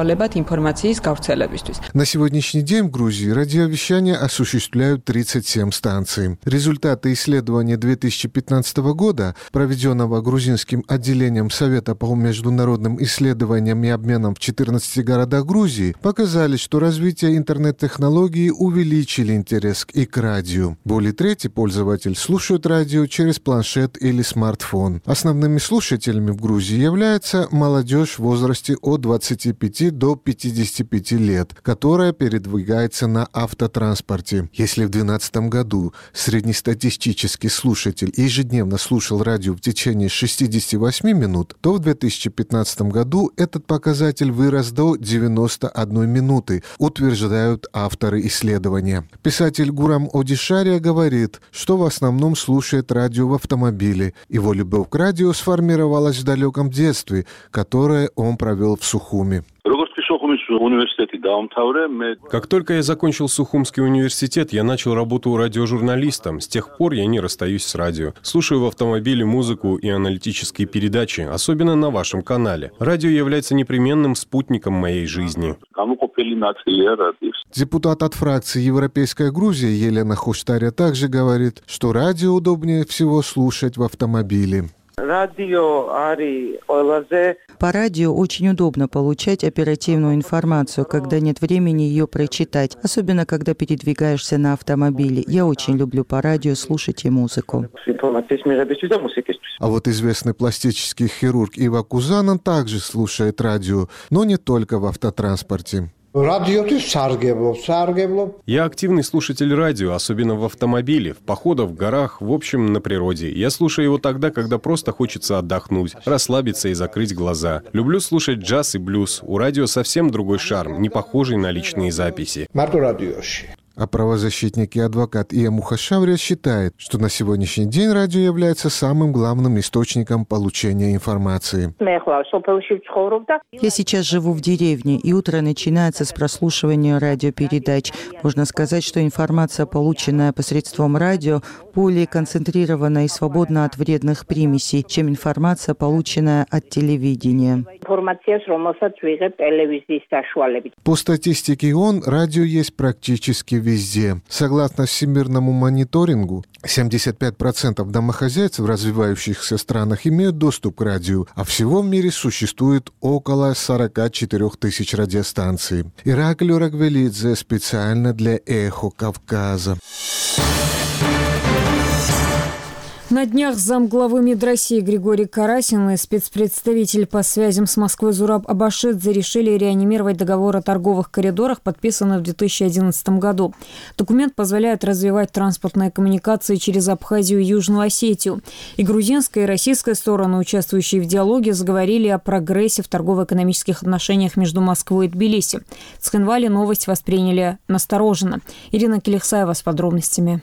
сегодняшний день в Грузии радиовещание осуществляют тридцать семь станций. Результаты исследования две тысячи пятнадцатого года, проведенного грузинским отделением Совета по международным исследованиям и обменам в четырнадцати городах Грузии, показали, что развитие интернет-технологий увеличили интерес и к радио. Более трети пользователей слушают радио через планшет или смартфон. Основными слушателями в Грузии являются молодежь в возрасте от двадцати пяти до пятидесяти пяти лет, которая передвигается на автотранспорте. Если в две тысячи двенадцатом году среднестатистический слушатель ежедневно слушал радио в течение шестидесяти восьми минут, то в две тысячи пятнадцатом году этот показатель вырос до девяноста одной минуты, утверждают авторы исследования. Писатель Гурам Одишария говорит, что в основном слушает радио в автомобиле. Его любовь к радио сформировалась в далеком детстве, которое он провел в Сухуми. Как только я закончил Сухумский университет, я начал работу радиожурналистом. С тех пор я не расстаюсь с радио. Слушаю в автомобиле музыку и аналитические передачи, особенно на вашем канале. Радио является непременным спутником моей жизни. Депутат от фракции «Европейская Грузия» Елена Хуштаря также говорит, что радио удобнее всего слушать в автомобиле. По радио очень удобно получать оперативную информацию, когда нет времени ее прочитать, особенно когда передвигаешься на автомобиле. Я очень люблю по радио слушать и музыку. А вот известный пластический хирург Ива Кузанан также слушает радио, но не только в автотранспорте. Я активный слушатель радио, особенно в автомобиле, в походах, в горах, в общем, на природе. Я слушаю его тогда, когда просто хочется отдохнуть, расслабиться и закрыть глаза. Люблю слушать джаз и блюз. У радио совсем другой шарм, не похожий на личные записи. А правозащитник и адвокат Ия Мухашаврия считает, что на сегодняшний день радио является самым главным источником получения информации. Я сейчас живу в деревне, и утро начинается с прослушивания радиопередач. Можно сказать, что информация, полученная посредством радио, более концентрирована и свободна от вредных примесей, чем информация, полученная от телевидения. По статистике ООН, радио есть практически везде. Согласно всемирному мониторингу, семьдесят пять процентов домохозяйств в развивающихся странах имеют доступ к радио, а всего в мире существует около сорок четыре тысяч радиостанций. Ираклий Урагвелидзе специально для «Эхо Кавказа». На днях замглавы МИД России Григорий Карасин и спецпредставитель по связям с Москвой Зураб Абашидзе решили реанимировать договор о торговых коридорах, подписанный в две тысячи одиннадцатом году. Документ позволяет развивать транспортные коммуникации через Абхазию и Южную Осетию. И грузинская, и российская стороны, участвующие в диалоге, заговорили о прогрессе в торгово-экономических отношениях между Москвой и Тбилиси. В Цхинвале новость восприняли настороженно. Ирина Келихсаева с подробностями.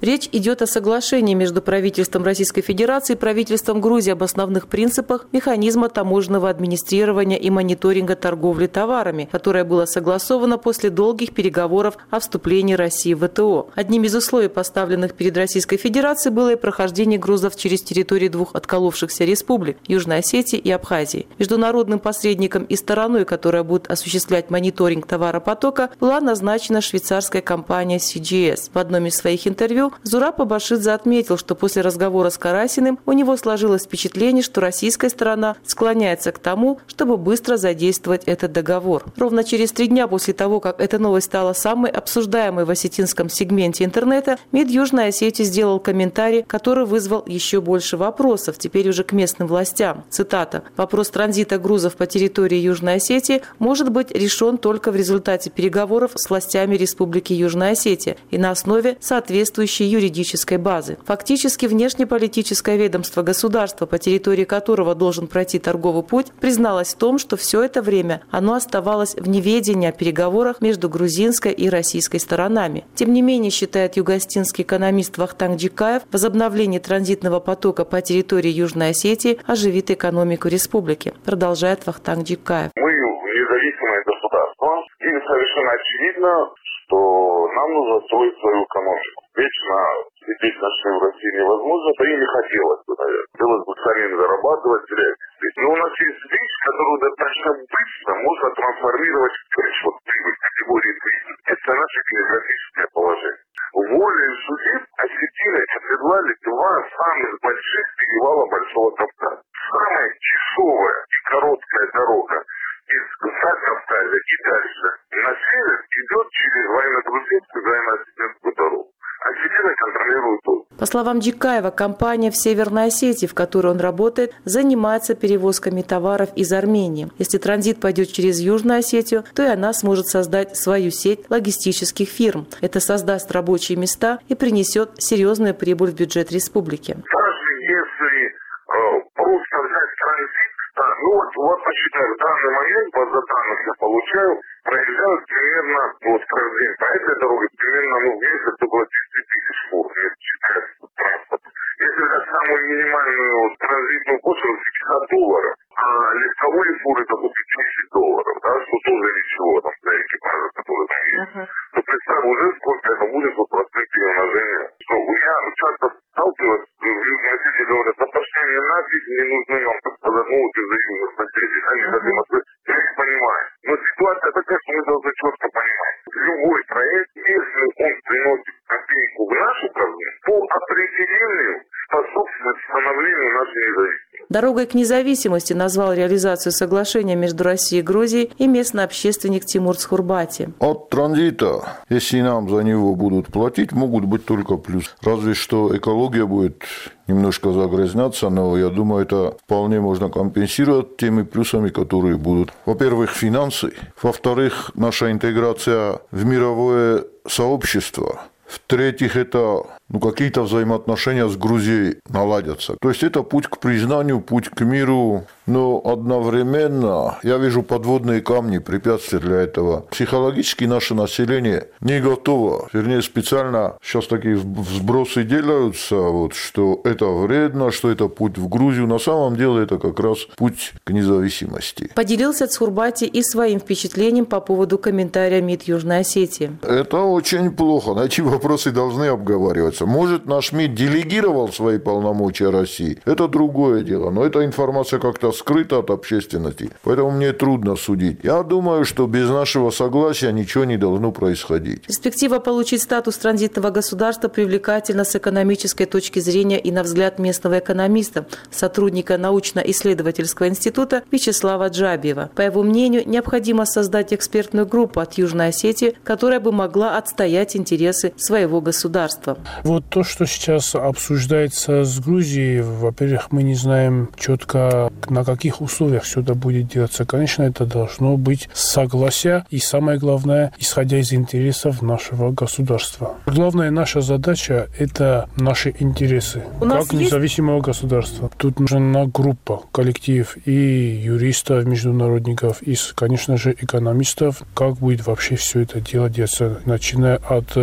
Речь идет о соглашении между правительством Российской Федерации и правительством Грузии об основных принципах механизма таможенного администрирования и мониторинга торговли товарами, которое было согласовано после долгих переговоров о вступлении России в ВТО. Одним из условий, поставленных перед Российской Федерацией, было и прохождение грузов через территории двух отколовшихся республик – Южной Осетии и Абхазии. Международным посредником и стороной, которая будет осуществлять мониторинг товаропотока, была назначена швейцарская компания си джи эс. В одном из своих интервью Зураб Абашидзе отметил, что после разговора с Карасиным у него сложилось впечатление, что российская сторона склоняется к тому, чтобы быстро задействовать этот договор. Ровно через три дня после того, как эта новость стала самой обсуждаемой в осетинском сегменте интернета, МИД Южной Осетии сделал комментарий, который вызвал еще больше вопросов, теперь уже к местным властям. Цитата. «Вопрос транзита грузов по территории Южной Осетии может быть решен только в результате переговоров с властями Республики Южная Осетия и на основе соответствующей юридической базы. Фактически внешнеполитическое ведомство государства, по территории которого должен пройти торговый путь, призналось в том, что все это время оно оставалось в неведении о переговорах между грузинской и российской сторонами. Тем не менее, считает юго-осетинский экономист Вахтанг Джикаев, возобновление транзитного потока по территории Южной Осетии оживит экономику республики. Продолжает Вахтанг Джикаев. Мы независимое государство, и совершенно очевидно, что нам нужно строить свою экономику. Вечно сидеть на шее в России невозможно, да и не хотелось бы, наверное. Хотелось бы самим зарабатывать, терять. Но у нас есть вещь, которую достаточно быстро можно трансформировать в вот, прибыль категории три. Это наше географическое положение. Волей судеб осетины оседлали два самых больших перевала Большого Кавказа. Самая дешевая и короткая дорога из Закавказа и дальше на север идет через военно-грузинскую и военно-осетинскую дорогу. Осетины контролируют тут. По словам Джикаева, компания в Северной Осетии, в которой он работает, занимается перевозками товаров из Армении. Если транзит пойдет через Южную Осетию, то и она сможет создать свою сеть логистических фирм. Это создаст рабочие места и принесет серьезную прибыль в бюджет республики. Даже если э, просто взять транзит, ну вот, вот посчитаю, в данный момент, по данных я получаю, проезжают примерно, вот каждый день по этой дороге, примерно, ну, в месяц около десять тысяч фур, это считается транспорт. Если взять самую минимальную вот, транзитную пошлину, пятьдесят долларов, а легковые фуры это будет десять долларов, да, что тоже ничего там для экипажа, который там есть. Uh-huh. То представь уже, сколько это будет вот процентное умножение. Что я часто сталкиваюсь, в Южной Осетии говорят, да пошли мне нафиг, не нужны нам, так сказать, ну, вот из-за Южных Осетии, они хотим открыть. Я их понимаю. Но ситуация такая, что мы должны четко понимать. Любой проект, если он приносит копейку в нашу казну, по определению способствует становлению нашей независимости. Дорогой к независимости назвал реализацию соглашения между Россией и Грузией и местный общественник Тимур Цхурбати. От транзита, если нам за него будут платить, могут быть только плюс. Разве что экология будет немножко загрязняться, но я думаю, это вполне можно компенсировать теми плюсами, которые будут. Во-первых, финансы. Во-вторых, наша интеграция в мировое сообщество. В-третьих, это ну, какие-то взаимоотношения с Грузией наладятся. То есть это путь к признанию, путь к миру, но одновременно я вижу подводные камни, препятствия для этого. Психологически наше население не готово. Вернее, специально сейчас такие взбросы делаются, вот, что это вредно, что это путь в Грузию. На самом деле это как раз путь к независимости. Поделился Цхурбати и своим впечатлением по поводу комментария МИД Южной Осетии. Это очень плохо. Эти вопросы должны обговариваться. Может, наш МИД делегировал свои полномочия России? Это другое дело. Но эта информация как-то скрыта от общественности. Поэтому мне трудно судить. Я думаю, что без нашего согласия ничего не должно происходить. Перспектива получить статус транзитного государства привлекательна с экономической точки зрения и на взгляд местного экономиста, сотрудника научно-исследовательского института Вячеслава Джабиева. По его мнению, необходимо создать экспертную группу от Южной Осетии, которая бы могла отстоять интересы своего государства. Вот то, что сейчас обсуждается с Грузией, во-первых, мы не знаем четко, на каких условиях все это будет делаться. Конечно, это должно быть согласие и, самое главное, исходя из интересов нашего государства. Главная наша задача – это наши интересы как независимого есть... государства. Тут нужна группа, коллектив и юристов, международников, и, конечно же, экономистов, как будет вообще все это дело делаться, начиная от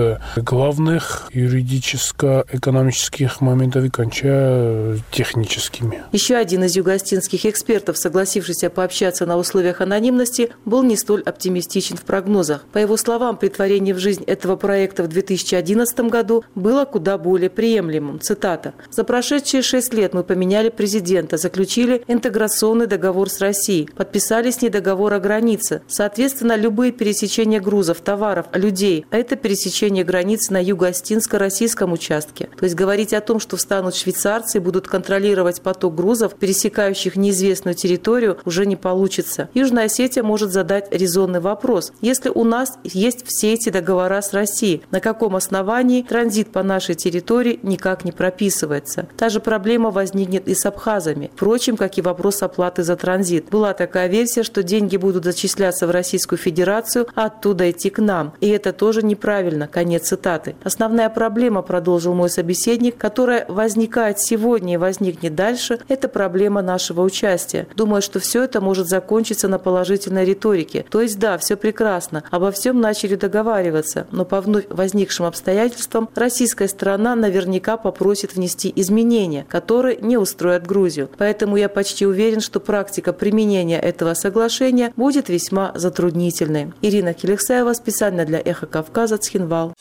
главных юридическо-экономических моментов и кончая техническими. Еще один из югоостинских экспертов, согласившийся пообщаться на условиях анонимности, был не столь оптимистичен в прогнозах. По его словам, претворение в жизнь этого проекта в две тысячи одиннадцатом году было куда более приемлемым. Цитата. «За прошедшие шесть лет мы поменяли президента, заключили интеграционный договор с Россией, подписали с ней договор о границе. Соответственно, любые пересечения грузов, товаров, людей – это пересечение границ на юго-остинско-российском участке. То есть говорить о том, что встанут швейцарцы и будут контролировать поток грузов, пересекающих неизвестную территорию, уже не получится. Южная Осетия может задать резонный вопрос. Если у нас есть все эти договора с Россией, на каком основании транзит по нашей территории никак не прописывается? Та же проблема возникнет и с абхазами. Впрочем, как и вопрос оплаты за транзит. Была такая версия, что деньги будут зачисляться в Российскую Федерацию, а оттуда идти к нам. И это тоже неправильно». Конец цитаты. Основная проблема, продолжил мой собеседник, которая возникает сегодня и возникнет дальше, это проблема нашего участия. Думаю, что все это может закончиться на положительной риторике. То есть да, все прекрасно, обо всем начали договариваться, но по вновь возникшим обстоятельствам российская сторона наверняка попросит внести изменения, которые не устроят Грузию. Поэтому я почти уверен, что практика применения этого соглашения будет весьма затруднительной. Ирина Келексаева, специально для «Эхо Кавказа», Цхинвал.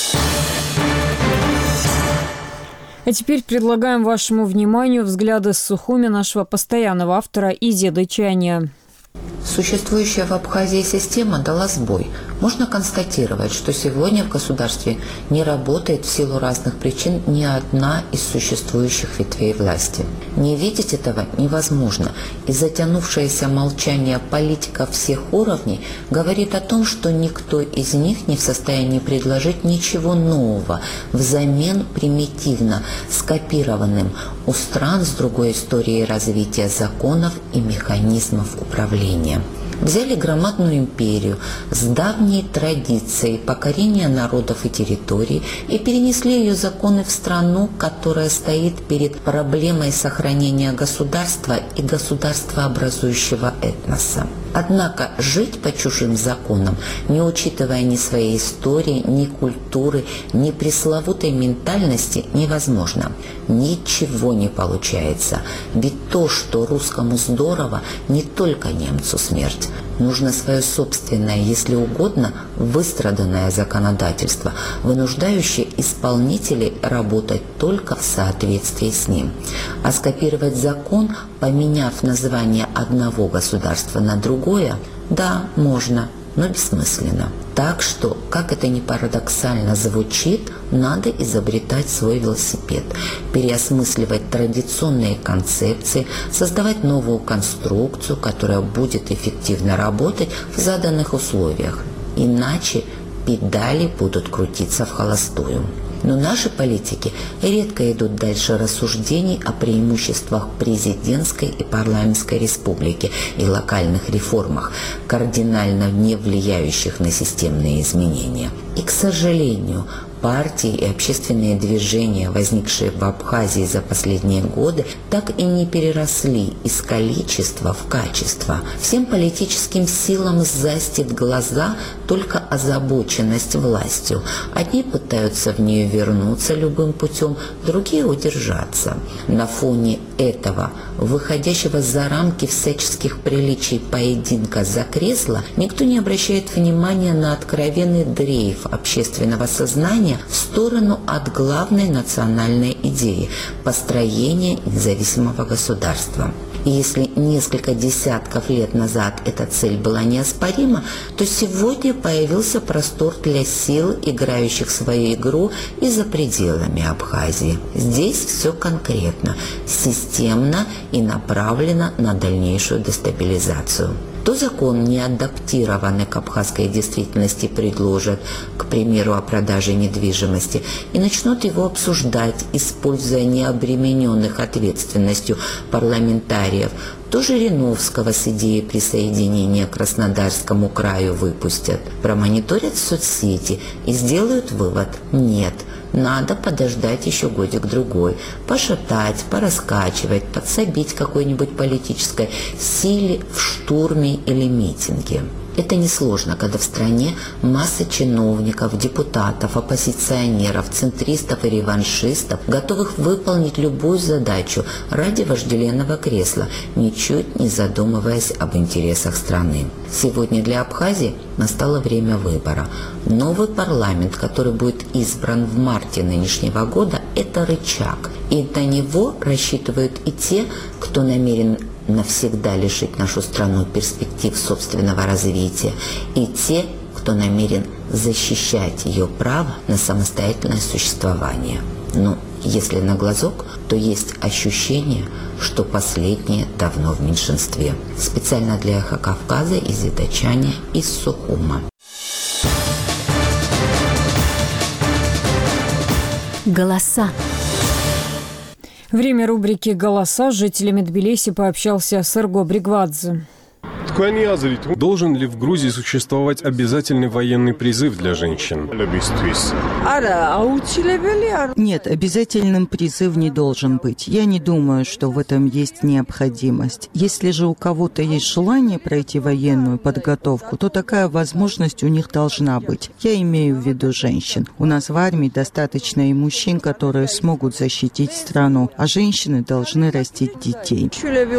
А теперь предлагаем вашему вниманию взгляды с Сухуми нашего постоянного автора Изи Дычания. Существующая в Абхазии система дала сбой. Можно констатировать, что сегодня в государстве не работает в силу разных причин ни одна из существующих ветвей власти. Не видеть этого невозможно, и затянувшееся молчание политиков всех уровней говорит о том, что никто из них не в состоянии предложить ничего нового взамен примитивно скопированным у стран с другой историей развития законов и механизмов управления. Взяли громадную империю с давней традицией покорения народов и территорий и перенесли ее законы в страну, которая стоит перед проблемой сохранения государства и государствообразующего этноса. Однако жить по чужим законам, не учитывая ни своей истории, ни культуры, ни пресловутой ментальности, невозможно. Ничего не получается. Ведь то, что русскому здорово, не только немцу смерть. Нужно свое собственное, если угодно, выстраданное законодательство, вынуждающее исполнителей работать только в соответствии с ним. А скопировать закон, поменяв название одного государства на другое, да, можно, но бессмысленно. Так что, как это ни парадоксально звучит, надо изобретать свой велосипед, переосмысливать традиционные концепции, создавать новую конструкцию, которая будет эффективно работать в заданных условиях. Иначе педали будут крутиться в холостую. Но наши политики редко идут дальше рассуждений о преимуществах президентской и парламентской республики и локальных реформах, кардинально не влияющих на системные изменения. И, к сожалению, партии и общественные движения, возникшие в Абхазии за последние годы, так и не переросли из количества в качество. Всем политическим силам застит глаза только озабоченность властью. Одни пытаются в нее вернуться любым путем, другие удержаться. На фоне этого, выходящего за рамки всяческих приличий поединка за кресло, никто не обращает внимания на откровенный дрейф общественного сознания в сторону от главной национальной идеи – построения независимого государства. И если несколько десятков лет назад эта цель была неоспорима, то сегодня появился простор для сил, играющих свою игру и за пределами Абхазии. Здесь все конкретно, системно и направлено на дальнейшую дестабилизацию. То закон, не адаптированный к абхазской действительности, предложат, к примеру, о продаже недвижимости, и начнут его обсуждать, используя необремененных ответственностью парламентариев, то Жириновского с идеей присоединения к Краснодарскому краю выпустят. Промониторят соцсети и сделают вывод – нет. Надо подождать еще годик-другой, пошатать, пораскачивать, подсобить какой-нибудь политической силе в штурме или митинге. Это несложно, когда в стране масса чиновников, депутатов, оппозиционеров, центристов и реваншистов, готовых выполнить любую задачу ради вожделенного кресла, ничуть не задумываясь об интересах страны. Сегодня для Абхазии настало время выбора. Новый парламент, который будет избран в марте нынешнего года, это рычаг. И на него рассчитывают и те, кто намерен навсегда лишить нашу страну перспектив собственного развития, и те, кто намерен защищать ее право на самостоятельное существование. Но если на глазок, то есть ощущение, что последние давно в меньшинстве. Специально для «Эхо Кавказа» из Итачани, из Сухума. Голоса. Время рубрики «Голоса» с жителями Тбилиси пообщался Серго Бригвадзе. Должен ли в Грузии существовать обязательный военный призыв для женщин? Нет, обязательным призыв не должен быть. Я не думаю, что в этом есть необходимость. Если же у кого-то есть желание пройти военную подготовку, то такая возможность у них должна быть. Я имею в виду женщин. У нас в армии достаточно и мужчин, которые смогут защитить страну, а женщины должны растить детей.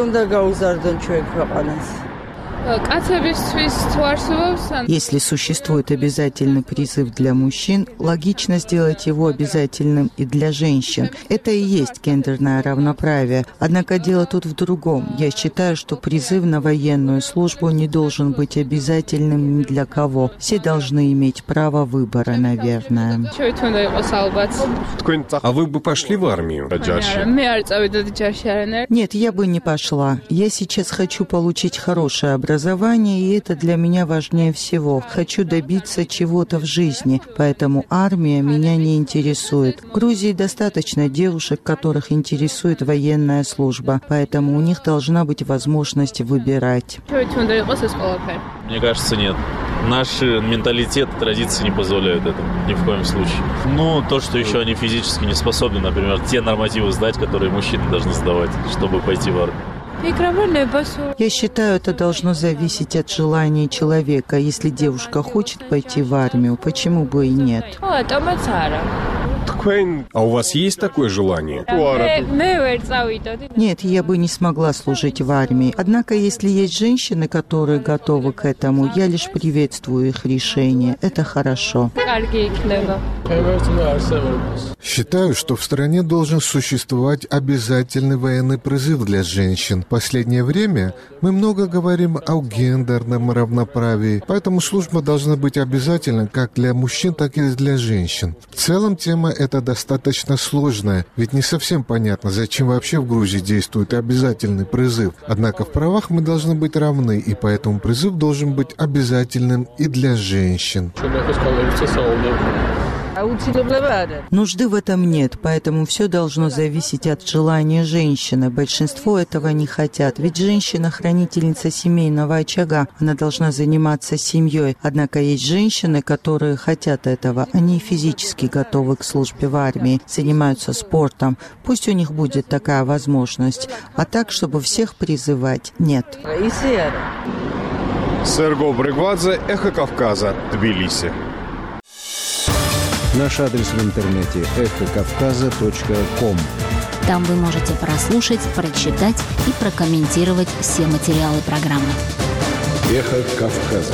Если существует обязательный призыв для мужчин, логично сделать его обязательным и для женщин. Это и есть гендерное равноправие. Однако дело тут в другом. Я считаю, что призыв на военную службу не должен быть обязательным ни для кого. Все должны иметь право выбора, наверное. А вы бы пошли в армию? Нет, я бы не пошла. Я сейчас хочу получить хорошее образование, и это для меня важнее всего. Хочу добиться чего-то в жизни, поэтому армия меня не интересует. В Грузии достаточно девушек, которых интересует военная служба, поэтому у них должна быть возможность выбирать. Мне кажется, нет. Наш менталитет, традиции не позволяют этого ни в коем случае. Ну, то, что еще они физически не способны, например, те нормативы сдать, которые мужчины должны сдавать, чтобы пойти в армию. Я считаю, это должно зависеть от желания человека. Если девушка хочет пойти в армию, почему бы и нет? А у вас есть такое желание? Нет, я бы не смогла служить в армии. Однако, если есть женщины, которые готовы к этому, я лишь приветствую их решение. Это хорошо. Считаю, что в стране должен существовать обязательный военный призыв для женщин. В последнее время мы много говорим о гендерном равноправии, поэтому служба должна быть обязательна как для мужчин, так и для женщин. В целом тема эта достаточно сложная, ведь не совсем понятно, зачем вообще в Грузии действует обязательный призыв. Однако в правах мы должны быть равны, и поэтому призыв должен быть обязательным и для женщин. Нужды в этом нет, поэтому все должно зависеть от желания женщины. Большинство этого не хотят, ведь женщина – хранительница семейного очага, она должна заниматься семьей. Однако есть женщины, которые хотят этого, они физически готовы к службе в армии, занимаются спортом. Пусть у них будет такая возможность, а так, чтобы всех призывать, нет. Серго Бригвадзе, «Эхо Кавказа», Тбилиси. Наш адрес в интернете эхо кавказа точка ком. Там вы можете прослушать, прочитать и прокомментировать все материалы программы. «Эхо Кавказа».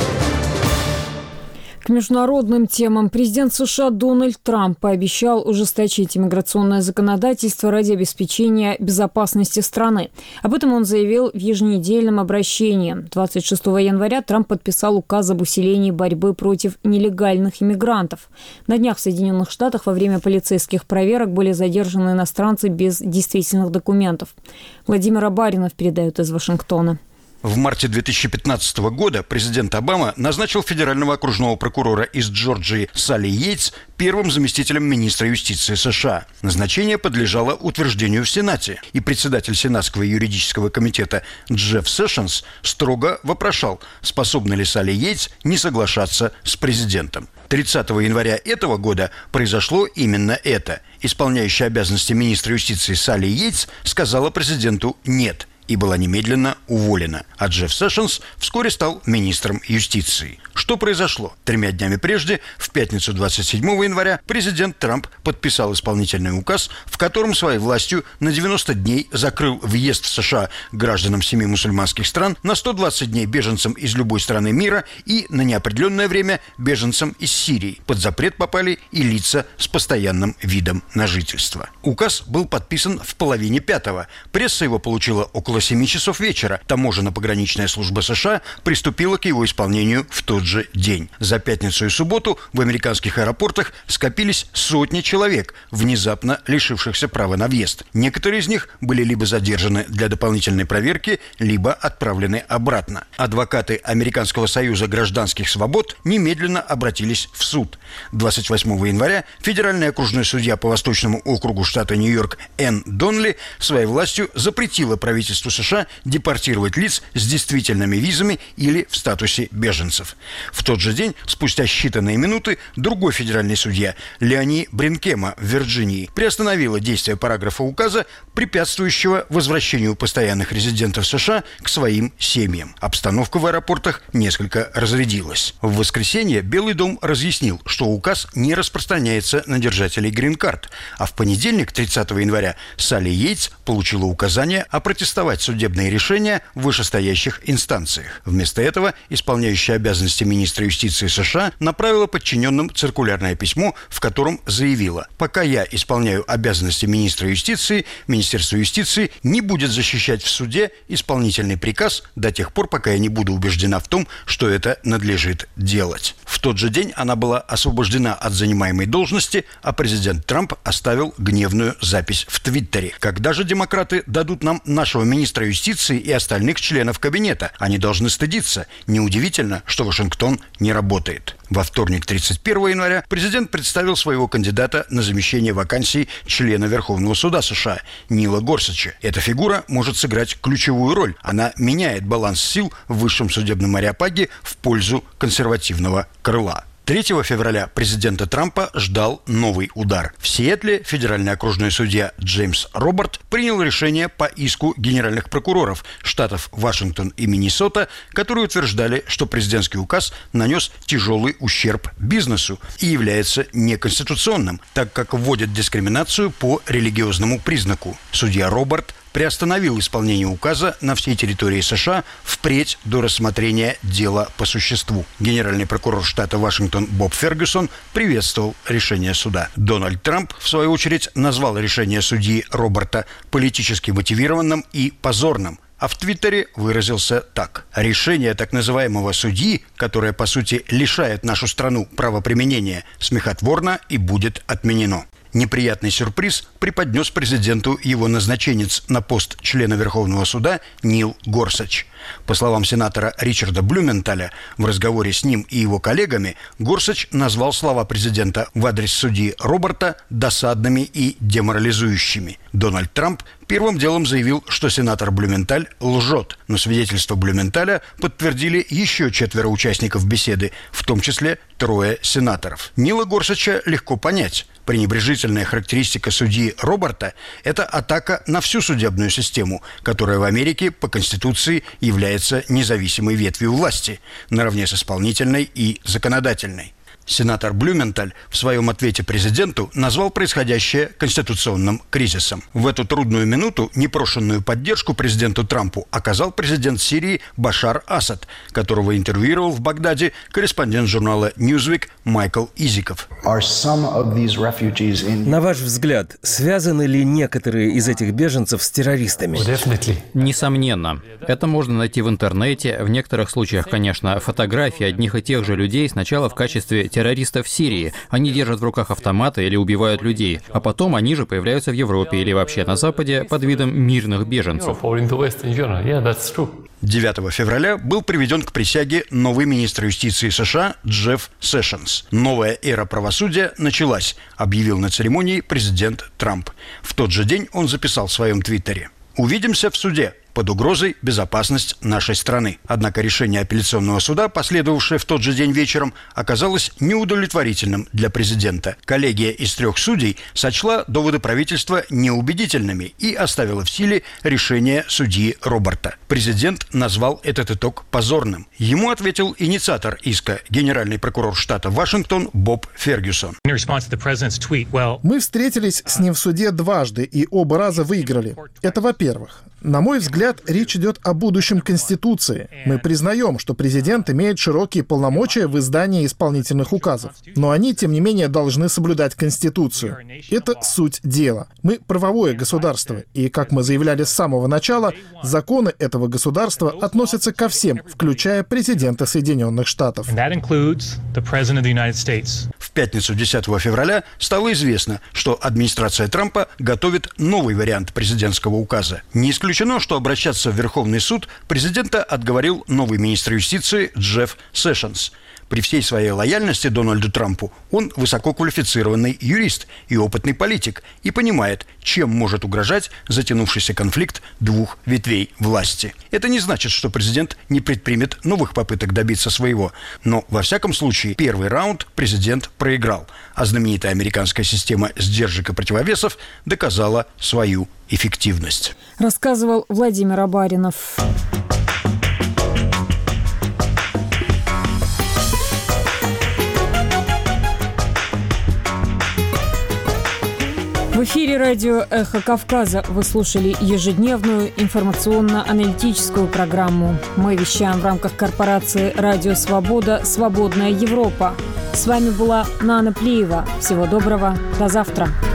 К международным темам президент США Дональд Трамп пообещал ужесточить иммиграционное законодательство ради обеспечения безопасности страны. Об этом он заявил в еженедельном обращении. двадцать шестого января Трамп подписал указ об усилении борьбы против нелегальных иммигрантов. На днях в Соединенных Штатах во время полицейских проверок были задержаны иностранцы без действительных документов. Владимир Абаринов передает из Вашингтона. В марте две тысячи пятнадцатого года президент Обама назначил федерального окружного прокурора из Джорджии Салли Йейтс первым заместителем министра юстиции США. Назначение подлежало утверждению в Сенате, и председатель Сенатского юридического комитета Джефф Сэшенс строго вопрошал, способна ли Салли Йейтс не соглашаться с президентом. тридцатого января этого года произошло именно это. Исполняющая обязанности министра юстиции Салли Йейтс сказала президенту «нет». и была немедленно уволена. А Джефф Сэшенс вскоре стал министром юстиции. Что произошло? Тремя днями прежде, в пятницу двадцать седьмого января, президент Трамп подписал исполнительный указ, в котором своей властью на девяносто дней закрыл въезд в США гражданам семи мусульманских стран, на сто двадцать дней беженцам из любой страны мира и на неопределенное время беженцам из Сирии. Под запрет попали и лица с постоянным видом на жительство. Указ был подписан в половине пятого. Пресса его получила около семи часов вечера. Таможенно-пограничная служба США приступила к его исполнению в тот же день. За пятницу и субботу в американских аэропортах скопились сотни человек, внезапно лишившихся права на въезд. Некоторые из них были либо задержаны для дополнительной проверки, либо отправлены обратно. Адвокаты Американского союза гражданских свобод немедленно обратились в суд. двадцать восьмого января федеральный окружной судья по Восточному округу штата Нью-Йорк Энн Донли своей властью запретила правительству США депортировать лиц с действительными визами или в статусе беженцев. В тот же день, спустя считанные минуты, другой федеральный судья Леони Бринкема в Вирджинии приостановила действие параграфа указа, препятствующего возвращению постоянных резидентов США к своим семьям. Обстановка в аэропортах несколько разрядилась. В воскресенье Белый дом разъяснил, что указ не распространяется на держателей грин-карт, а в понедельник, тридцатого января, Салли Йейтс получила указание опротестовать судебные решения в вышестоящих инстанциях. Вместо этого исполняющая обязанности министра юстиции США направила подчиненным циркулярное письмо, в котором заявила: «Пока я исполняю обязанности министра юстиции, Министерство юстиции не будет защищать в суде исполнительный приказ до тех пор, пока я не буду убеждена в том, что это надлежит делать». В тот же день она была освобождена от занимаемой должности, а президент Трамп оставил гневную запись в Твиттере. «Когда же демократы дадут нам нашего министра юстиции и остальных членов кабинета? Они должны стыдиться. Неудивительно, что Вашингтон не работает». Во вторник, тридцать первого января, президент представил своего кандидата на замещение вакансии члена Верховного суда США Нила Горсача. Эта фигура может сыграть ключевую роль. Она меняет баланс сил в высшем судебном ареопаге в пользу консервативного крыла. третьего февраля президента Трампа ждал новый удар. В Сиэтле федеральный окружной судья Джеймс Роберт принял решение по иску генеральных прокуроров штатов Вашингтон и Миннесота, которые утверждали, что президентский указ нанес тяжелый ущерб бизнесу и является неконституционным, так как вводит дискриминацию по религиозному признаку. Судья Роберт приостановил исполнение указа на всей территории США впредь до рассмотрения дела по существу. Генеральный прокурор штата Вашингтон Боб Фергюсон приветствовал решение суда. Дональд Трамп, в свою очередь, назвал решение судьи Роберта политически мотивированным и позорным, а в Твиттере выразился так: «Решение так называемого судьи, которое, по сути, лишает нашу страну правоприменения, смехотворно и будет отменено». Неприятный сюрприз преподнес президенту его назначенец на пост члена Верховного суда Нил Горсач. По словам сенатора Ричарда Блюменталя, в разговоре с ним и его коллегами Горсач назвал слова президента в адрес судьи Роберта досадными и деморализующими. Дональд Трамп первым делом заявил, что сенатор Блюменталь лжет, но свидетельство Блюменталя подтвердили еще четверо участников беседы, в том числе трое сенаторов. Нила Горсача легко понять. Пренебрежительная характеристика судьи Роберта – это атака на всю судебную систему, которая в Америке по Конституции является независимой ветвью власти, наравне с исполнительной и законодательной. Сенатор Блюменталь в своем ответе президенту назвал происходящее конституционным кризисом. В эту трудную минуту непрошенную поддержку президенту Трампу оказал президент Сирии Башар Асад, которого интервьюировал в Багдаде корреспондент журнала Newsweek Майкл Изиков. На ваш взгляд, связаны ли некоторые из этих беженцев с террористами? Несомненно. Это можно найти в интернете. В некоторых случаях, конечно, фотографии одних и тех же людей сначала в качестве террористов в Сирии. Они держат в руках автоматы или убивают людей, а потом они же появляются в Европе или вообще на Западе под видом мирных беженцев. девятого февраля был приведен к присяге новый министр юстиции США Джефф Сэшенс. Новая эра правосудия началась, объявил на церемонии президент Трамп. В тот же день он записал в своем твиттере: «Увидимся в суде. под угрозой безопасность нашей страны. Однако решение апелляционного суда, последовавшее в тот же день вечером, оказалось неудовлетворительным для президента. Коллегия из трех судей сочла доводы правительства неубедительными и оставила в силе решение судьи Роберта. Президент назвал этот итог позорным. Ему ответил инициатор иска, генеральный прокурор штата Вашингтон Боб Фергюсон. Мы встретились с ним в суде дважды и оба раза выиграли. Это во-первых. На мой взгляд, речь идет о будущем Конституции. Мы признаем, что президент имеет широкие полномочия в издании исполнительных указов. Но они, тем не менее, должны соблюдать Конституцию. Это суть дела. Мы правовое государство, и, как мы заявляли с самого начала, законы этого государства относятся ко всем, включая президента Соединенных Штатов. В пятницу десятого февраля стало известно, что администрация Трампа готовит новый вариант президентского указа. Не исключено, что обращаться в Верховный суд президента отговорил новый министр юстиции Джефф Сэшенс. При всей своей лояльности Дональду Трампу он высококвалифицированный юрист и опытный политик и понимает, чем может угрожать затянувшийся конфликт двух ветвей власти. Это не значит, что президент не предпримет новых попыток добиться своего. Но, во всяком случае, первый раунд президент проиграл, а знаменитая американская система сдержек и противовесов доказала свою эффективность. Рассказывал Владимир Абаринов. В эфире радио «Эхо Кавказа» вы слушали ежедневную информационно-аналитическую программу. Мы вещаем в рамках корпорации «Радио Свобода. Свободная Европа». С вами была Нана Плиева. Всего доброго. До завтра.